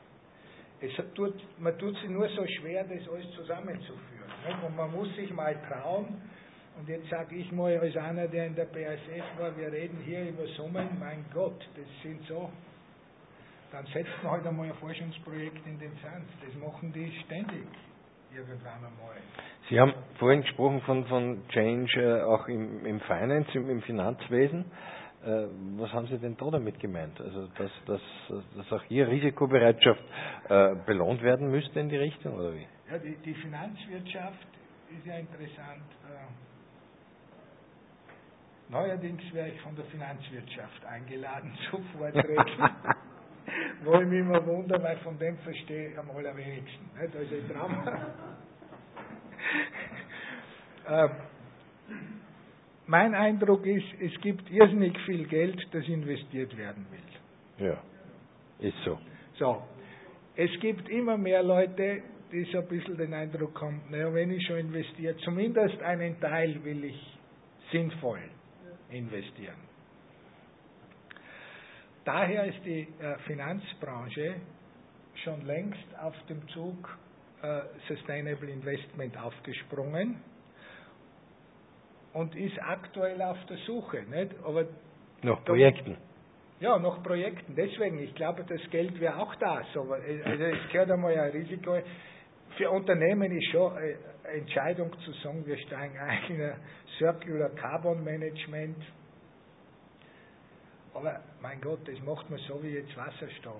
Man tut sich nur so schwer, das alles zusammenzuführen. Nicht? Und man muss sich mal trauen. Und jetzt sage ich mal, als einer, der in der BASF war, wir reden hier über Summen, mein Gott, das sind so. Dann setzt man halt einmal ein Forschungsprojekt in den Sand. Das machen die ständig. Irgendwann einmal. Sie haben vorhin gesprochen von Change auch im Finance, im Finanzwesen. Was haben Sie denn da damit gemeint? Also dass auch hier Risikobereitschaft belohnt werden müsste in die Richtung, oder wie? Ja, die Finanzwirtschaft ist ja interessant. Neuerdings wäre ich von der Finanzwirtschaft eingeladen zu Vorträgen. Wo ich mich immer wundere, weil von dem verstehe ich am allerwenigsten. Also ich mein Eindruck ist, es gibt irrsinnig viel Geld, das investiert werden will. Ja, ist so. So, es gibt immer mehr Leute, die so ein bisschen den Eindruck haben, naja, wenn ich schon investiere, zumindest einen Teil will ich sinnvoll investieren. daher ist die Finanzbranche schon längst auf dem Zug Sustainable Investment aufgesprungen und ist aktuell auf der Suche. Nicht? Aber nach Projekten. Ja, nach Projekten. Deswegen, ich glaube, das Geld wäre auch da. Also es gehört einmal ein Risiko. Für Unternehmen ist schon eine Entscheidung zu sagen, wir steigen ein in ein Circular Carbon Management. Aber mein Gott, das macht man so wie jetzt Wasserstoff.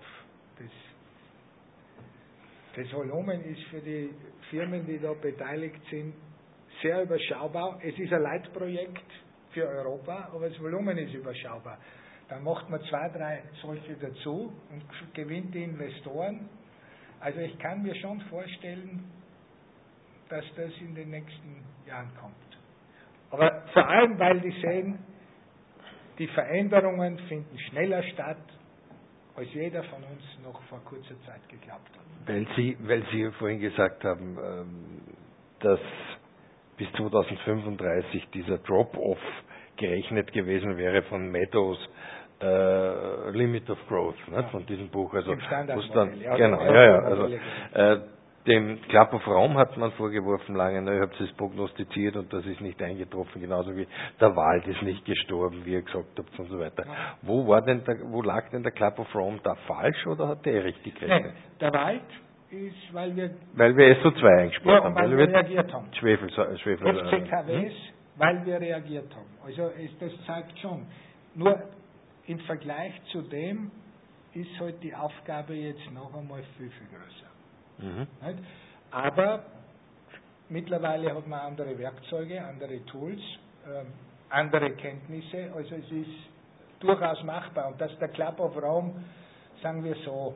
Das Volumen ist für die Firmen, die da beteiligt sind, sehr überschaubar. Es ist ein Leitprojekt für Europa, aber das Volumen ist überschaubar. Dann macht man 2, 3 solche dazu und gewinnt die Investoren. Also ich kann mir schon vorstellen, dass das in den nächsten Jahren kommt. Aber vor allem, weil die sehen, die Veränderungen finden schneller statt, als jeder von uns noch vor kurzer Zeit geglaubt hat. Weil Sie vorhin gesagt haben, dass bis 2035 dieser Drop-off gerechnet gewesen wäre von Meadows Limit of Growth, ne, von diesem Buch. Also dem Club of Rome hat man vorgeworfen lange, ihr habt es prognostiziert und das ist nicht eingetroffen, genauso wie der Wald ist nicht gestorben, wie ihr gesagt habt und so weiter. Ja. Wo lag denn der Club of Rome da falsch oder hat der richtig gerechnet? Nein, der Wald ist, weil wir SO2 eingespart haben. Weil wir reagiert haben. Schwefel FCKWs, weil wir reagiert haben. Also das zeigt schon. Nur im Vergleich zu dem ist halt die Aufgabe jetzt noch einmal viel, viel größer. Mhm. Aber mittlerweile hat man andere Werkzeuge, andere Tools, andere Kenntnisse, also es ist durchaus machbar. Und dass der Club of Rome, sagen wir so,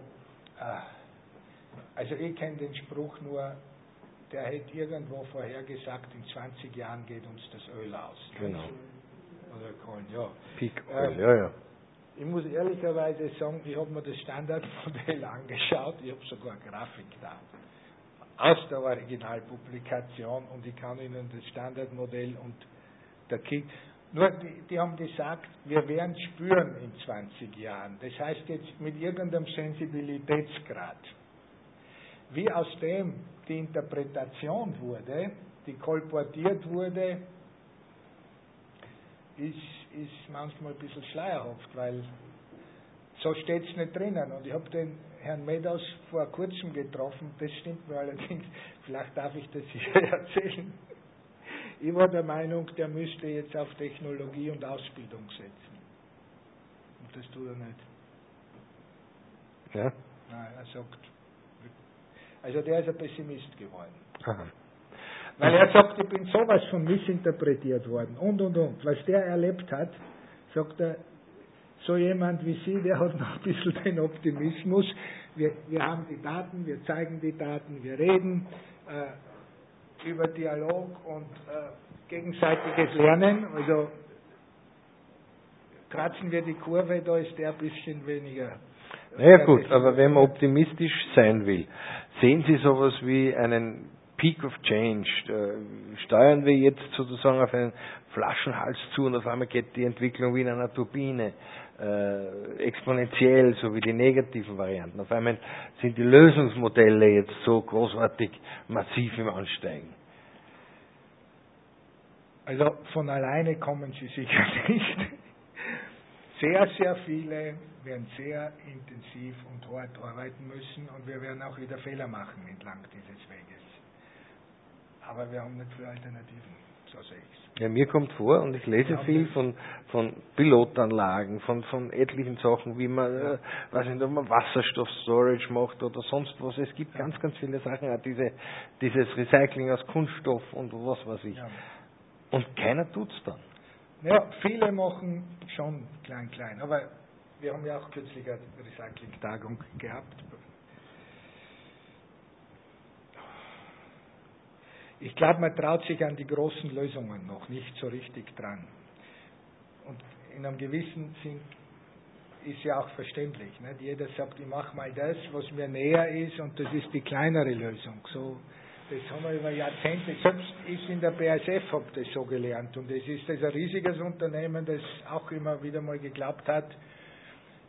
also ich kenne den Spruch nur, der hätte irgendwo vorhergesagt, in 20 Jahren geht uns das Öl aus. Genau. Oder Kohlen, ja. Peak Oil, ja. Ich muss ehrlicherweise sagen, ich habe mir das Standardmodell angeschaut, ich habe sogar eine Grafik da, aus der Originalpublikation und ich kann Ihnen das Standardmodell und der Kick, nur die haben gesagt, wir werden es spüren in 20 Jahren. Das heißt jetzt mit irgendeinem Sensibilitätsgrad. Wie aus dem die Interpretation wurde, die kolportiert wurde, ist manchmal ein bisschen schleierhaft, weil so steht es nicht drinnen. Und ich habe den Herrn Meadows vor kurzem getroffen, das stimmt mir allerdings, vielleicht darf ich das hier erzählen. Ich war der Meinung, der müsste jetzt auf Technologie und Ausbildung setzen. Und das tut er nicht. Ja? Nein, er sagt, also der ist ein Pessimist geworden. Aha. Weil er sagt, ich bin sowas von missinterpretiert worden und. Was der erlebt hat, sagt er, so jemand wie Sie, der hat noch ein bisschen den Optimismus. Wir haben die Daten, wir zeigen die Daten, wir reden über Dialog und gegenseitiges Lernen. Also kratzen wir die Kurve, da ist der ein bisschen weniger. Naja gut, aber wenn man optimistisch sein will, sehen Sie sowas wie einen Peak of Change, steuern wir jetzt sozusagen auf einen Flaschenhals zu und auf einmal geht die Entwicklung wie in einer Turbine, exponentiell, so wie die negativen Varianten. Auf einmal sind die Lösungsmodelle jetzt so großartig massiv im Ansteigen. Also von alleine kommen sie sicher nicht. Sehr, sehr viele werden sehr intensiv und hart arbeiten müssen und wir werden auch wieder Fehler machen entlang dieses Weges. Aber wir haben nicht viele Alternativen, so sehe ich es. Ja, mir kommt vor, und ich lese viel von Pilotanlagen, von etlichen Sachen, wie man, weiß nicht, ob man Wasserstoff-Storage macht oder sonst was. Es gibt ganz, ganz viele Sachen, auch dieses Recycling aus Kunststoff und was weiß ich. Ja. Und keiner tut's dann. Ja, viele machen schon klein, aber wir haben ja auch kürzlich eine Recycling-Tagung gehabt. Ich glaube, man traut sich an die großen Lösungen noch nicht so richtig dran. Und in einem gewissen Sinn ist ja auch verständlich. Nicht? Jeder sagt, ich mache mal das, was mir näher ist und das ist die kleinere Lösung. So, das haben wir über Jahrzehnte, selbst ich in der BASF habe das so gelernt und es ist ein riesiges Unternehmen, das auch immer wieder mal geglaubt hat,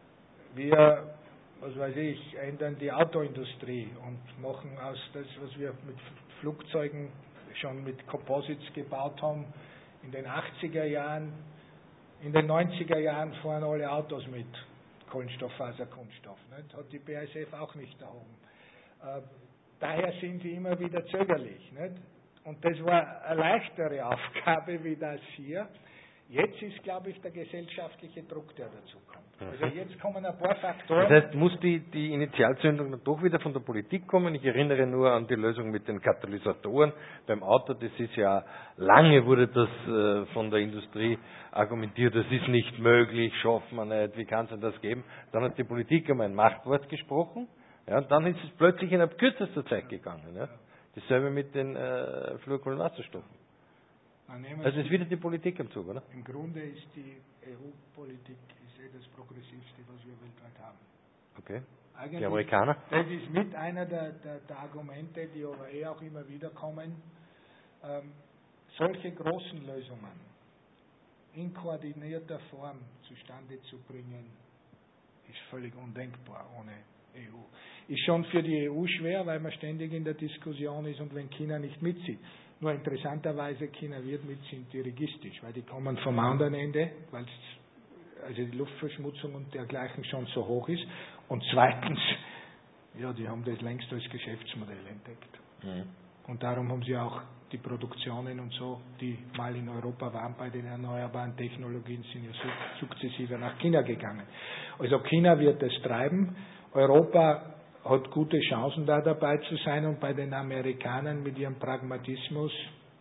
wir, was weiß ich, ändern die Autoindustrie und machen aus das, was wir mit Flugzeugen schon mit Composites gebaut haben, in den 80er Jahren, in den 90er Jahren fahren alle Autos mit Kohlenstofffaserkunststoff. Nicht? Hat die BASF auch nicht erhoben. Daher sind sie immer wieder zögerlich. Nicht? Und das war eine leichtere Aufgabe wie das hier. Jetzt ist, glaube ich, der gesellschaftliche Druck, der dazu kommt. Also jetzt kommen ein paar Faktoren. Das heißt, muss die Initialzündung dann doch wieder von der Politik kommen? Ich erinnere nur an die Lösung mit den Katalysatoren beim Auto. Das ist ja, lange wurde das von der Industrie argumentiert, das ist nicht möglich, schaffen wir nicht, wie kann es das geben? Dann hat die Politik einmal ein Machtwort gesprochen, ja, und dann ist es plötzlich innerhalb kürzester Zeit gegangen. Ja. Dasselbe mit den Fluorkohlenwasserstoffen. Also ist wieder die Politik am Zug, oder? Im Grunde ist die EU-Politik das progressivste, was wir weltweit haben. Okay. Eigentlich, die Amerikaner? Das ist mit einer der Argumente, die aber auch immer wieder kommen. Solche großen Lösungen in koordinierter Form zustande zu bringen, ist völlig undenkbar ohne EU. Ist schon für die EU schwer, weil man ständig in der Diskussion ist und wenn China nicht mitzieht. Nur interessanterweise, China wird mitziehen dirigistisch, weil die kommen vom anderen Ende, weil also die Luftverschmutzung und dergleichen schon so hoch ist. Und zweitens, ja, die haben das längst als Geschäftsmodell entdeckt. Mhm. Und darum haben sie auch die Produktionen und so, die mal in Europa waren bei den erneuerbaren Technologien, sind ja sukzessive nach China gegangen. Also China wird es treiben. Europa hat gute Chancen, da dabei zu sein, und bei den Amerikanern mit ihrem Pragmatismus,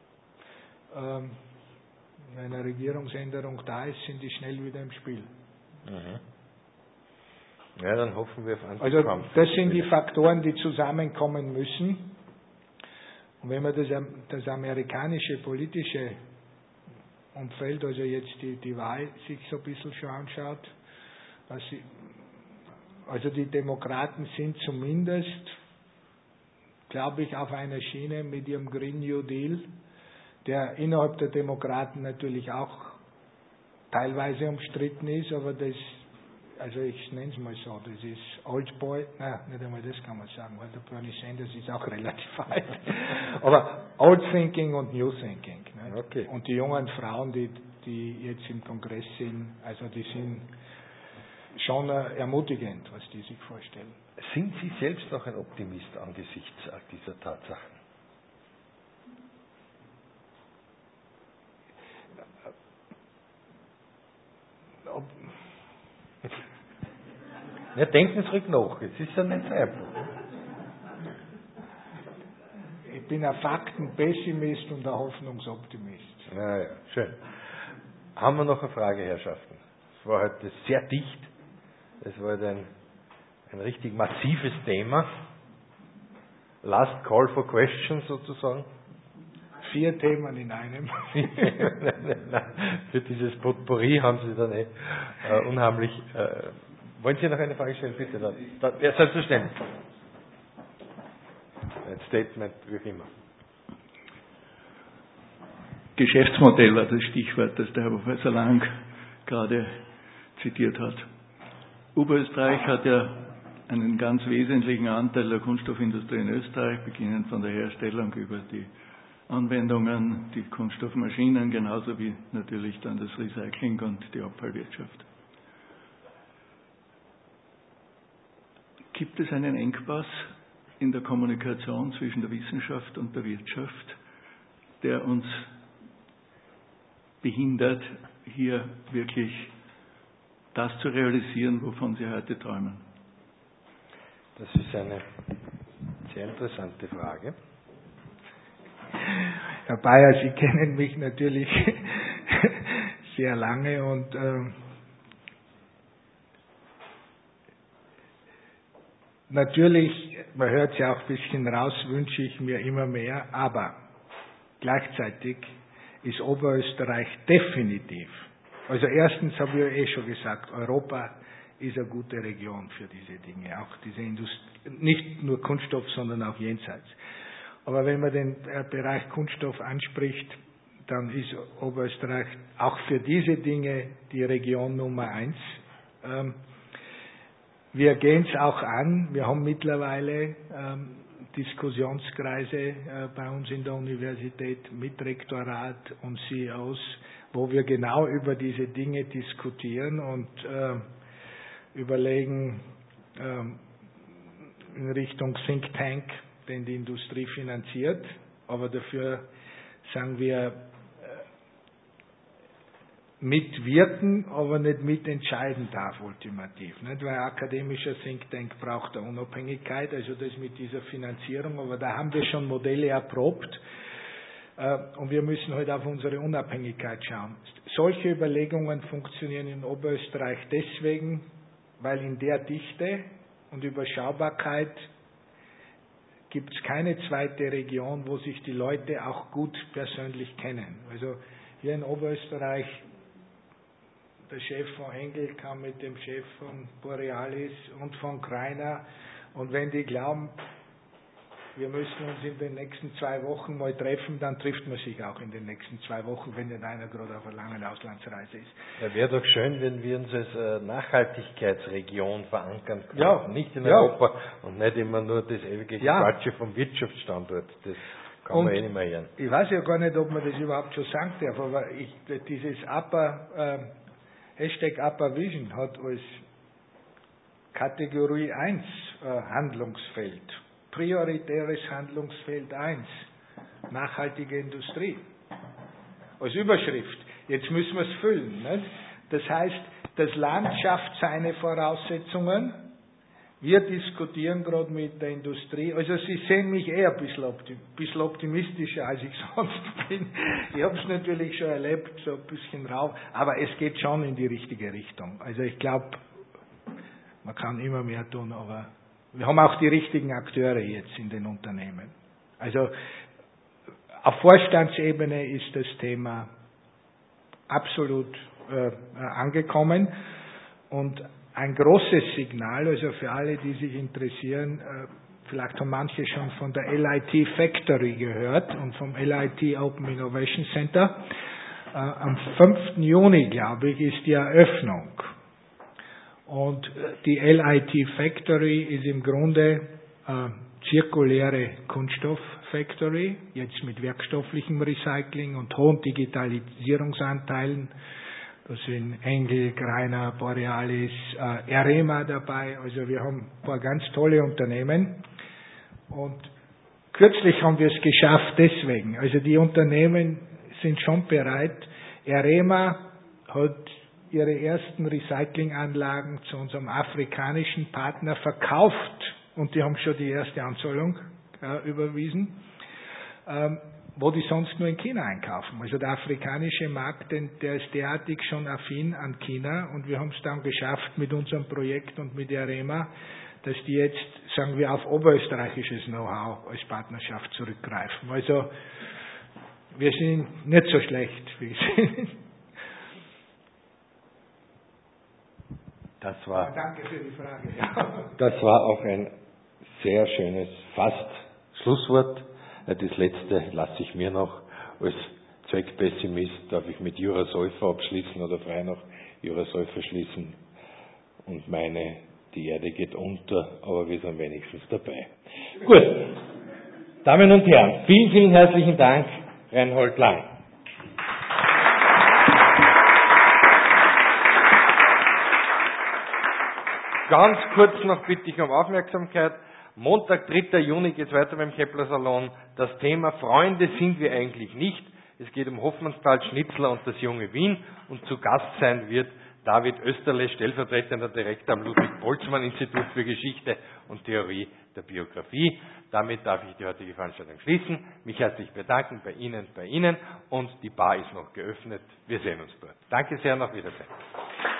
wenn eine Regierungsänderung da ist, sind die schnell wieder im Spiel. Mhm. Ja, dann hoffen wir auf einen Also das sind die Faktoren, die zusammenkommen müssen. Und wenn man das amerikanische politische Umfeld, also jetzt die Wahl sich so ein bisschen schon anschaut, also die Demokraten sind zumindest, glaube ich, auf einer Schiene mit ihrem Green New Deal, der innerhalb der Demokraten natürlich auch teilweise umstritten ist, aber das, also ich nenne es mal so, das ist Old Boy, nicht einmal das kann man sagen, weil der Bernie Sanders ist auch relativ alt, aber Old Thinking und New Thinking. Okay. Und die jungen Frauen, die jetzt im Kongress sind, also die sind schon ermutigend, was die sich vorstellen. Sind Sie selbst noch ein Optimist angesichts dieser Tatsachen? Ja, denken Sie ruhig nach, es ist ja nicht so einfach. Ich bin ein Faktenpessimist und ein Hoffnungsoptimist. Ja, schön. Haben wir noch eine Frage, Herrschaften? Es war heute sehr dicht. Es war ein richtig massives Thema. Last call for questions sozusagen. 4 Themen in einem. Für dieses Potpourri haben Sie dann unheimlich. Wollen Sie noch eine Frage stellen, bitte? Ja, selbstverständlich. Ein Statement, wie auch immer. Geschäftsmodell war das Stichwort, das der Herr Professor Lang gerade zitiert hat. Oberösterreich hat ja einen ganz wesentlichen Anteil der Kunststoffindustrie in Österreich, beginnend von der Herstellung über die Anwendungen, die Kunststoffmaschinen, genauso wie natürlich dann das Recycling und die Abfallwirtschaft. Gibt es einen Engpass in der Kommunikation zwischen der Wissenschaft und der Wirtschaft, der uns behindert, hier wirklich das zu realisieren, wovon Sie heute träumen? Das ist eine sehr interessante Frage. Herr Bayer, Sie kennen mich natürlich sehr lange und natürlich, man hört es ja auch ein bisschen raus, wünsche ich mir immer mehr, aber gleichzeitig ist Oberösterreich definitiv, also erstens habe ich schon gesagt, Europa ist eine gute Region für diese Dinge, auch diese Industrie, nicht nur Kunststoff, sondern auch jenseits. Aber wenn man den Bereich Kunststoff anspricht, dann ist Oberösterreich auch für diese Dinge die Region Nummer 1. wir gehen es auch an. Wir haben mittlerweile Diskussionskreise bei uns in der Universität mit Rektorat und CEOs, wo wir genau über diese Dinge diskutieren und überlegen in Richtung Think Tank, den die Industrie finanziert, aber dafür sagen wir mitwirken, aber nicht mitentscheiden darf ultimativ. Nicht? Weil ein akademischer Think Tank braucht eine Unabhängigkeit, also das mit dieser Finanzierung, aber da haben wir schon Modelle erprobt und wir müssen halt auf unsere Unabhängigkeit schauen. Solche Überlegungen funktionieren in Oberösterreich deswegen, weil in der Dichte und Überschaubarkeit gibt es keine zweite Region, wo sich die Leute auch gut persönlich kennen. Also hier in Oberösterreich, der Chef von Henkel kam mit dem Chef von Borealis und von Kreiner, und wenn die glauben, wir müssen uns in den nächsten 2 Wochen mal treffen, dann trifft man sich auch in den nächsten 2 Wochen, wenn nicht einer gerade auf einer langen Auslandsreise ist. Ja, wäre doch schön, wenn wir uns als Nachhaltigkeitsregion verankern können. Ja, nicht in Europa und nicht immer nur das ewige Quatsche vom Wirtschaftsstandort. Das kann man nicht mehr hören. Ich weiß ja gar nicht, ob man das überhaupt schon sagen darf, aber dieses Hashtag Upper Vision hat als Kategorie 1 Handlungsfeld. Prioritäres Handlungsfeld 1, nachhaltige Industrie. Als Überschrift. Jetzt müssen wir es füllen. Nicht? Das heißt, das Land schafft seine Voraussetzungen. Wir diskutieren gerade mit der Industrie. Also Sie sehen mich eher ein bisschen optimistischer, als ich sonst bin. Ich habe es natürlich schon erlebt, so ein bisschen rauf. Aber es geht schon in die richtige Richtung. Also ich glaube, man kann immer mehr tun, aber wir haben auch die richtigen Akteure jetzt in den Unternehmen. Also auf Vorstandsebene ist das Thema absolut angekommen. Und ein großes Signal, also für alle, die sich interessieren, vielleicht haben manche schon von der LIT Factory gehört und vom LIT Open Innovation Center. Am 5. Juni, glaube ich, ist die Eröffnung. Und die LIT Factory ist im Grunde zirkuläre Kunststoff-Factory, jetzt mit werkstofflichem Recycling und hohen Digitalisierungsanteilen. Da sind Henkel, Greiner, Borealis, Arema dabei. Also wir haben ein paar ganz tolle Unternehmen. Und kürzlich haben wir es geschafft deswegen. Also die Unternehmen sind schon bereit. Arema hat ihre ersten Recyclinganlagen zu unserem afrikanischen Partner verkauft und die haben schon die erste Anzahlung überwiesen, wo die sonst nur in China einkaufen. Also der afrikanische Markt, der ist derartig schon affin an China und wir haben es dann geschafft mit unserem Projekt und mit Arema, dass die jetzt, sagen wir, auf oberösterreichisches Know-how als Partnerschaft zurückgreifen. Also wir sind nicht so schlecht, wie ich sind. Danke für die Frage. Ja. Das war auch ein sehr schönes, fast Schlusswort. Das letzte lasse ich mir noch. Als Zweckpessimist darf ich mit Jura Säufer abschließen oder frei noch Jura Säufer schließen und meine, die Erde geht unter, aber wir sind wenigstens dabei. Gut, Damen und Herren, vielen, vielen herzlichen Dank, Reinhold Lang. Ganz kurz noch bitte ich um Aufmerksamkeit. Montag, 3. Juni geht es weiter beim Kepler Salon. Das Thema Freunde sind wir eigentlich nicht. Es geht um Hoffmannsthal, Schnitzler und das junge Wien. Und zu Gast sein wird David Österle, stellvertretender Direktor am Ludwig-Boltzmann-Institut für Geschichte und Theorie der Biografie. Damit darf ich die heutige Veranstaltung schließen. Mich herzlich bedanken bei Ihnen und die Bar ist noch geöffnet. Wir sehen uns dort. Danke sehr, auf Wiedersehen.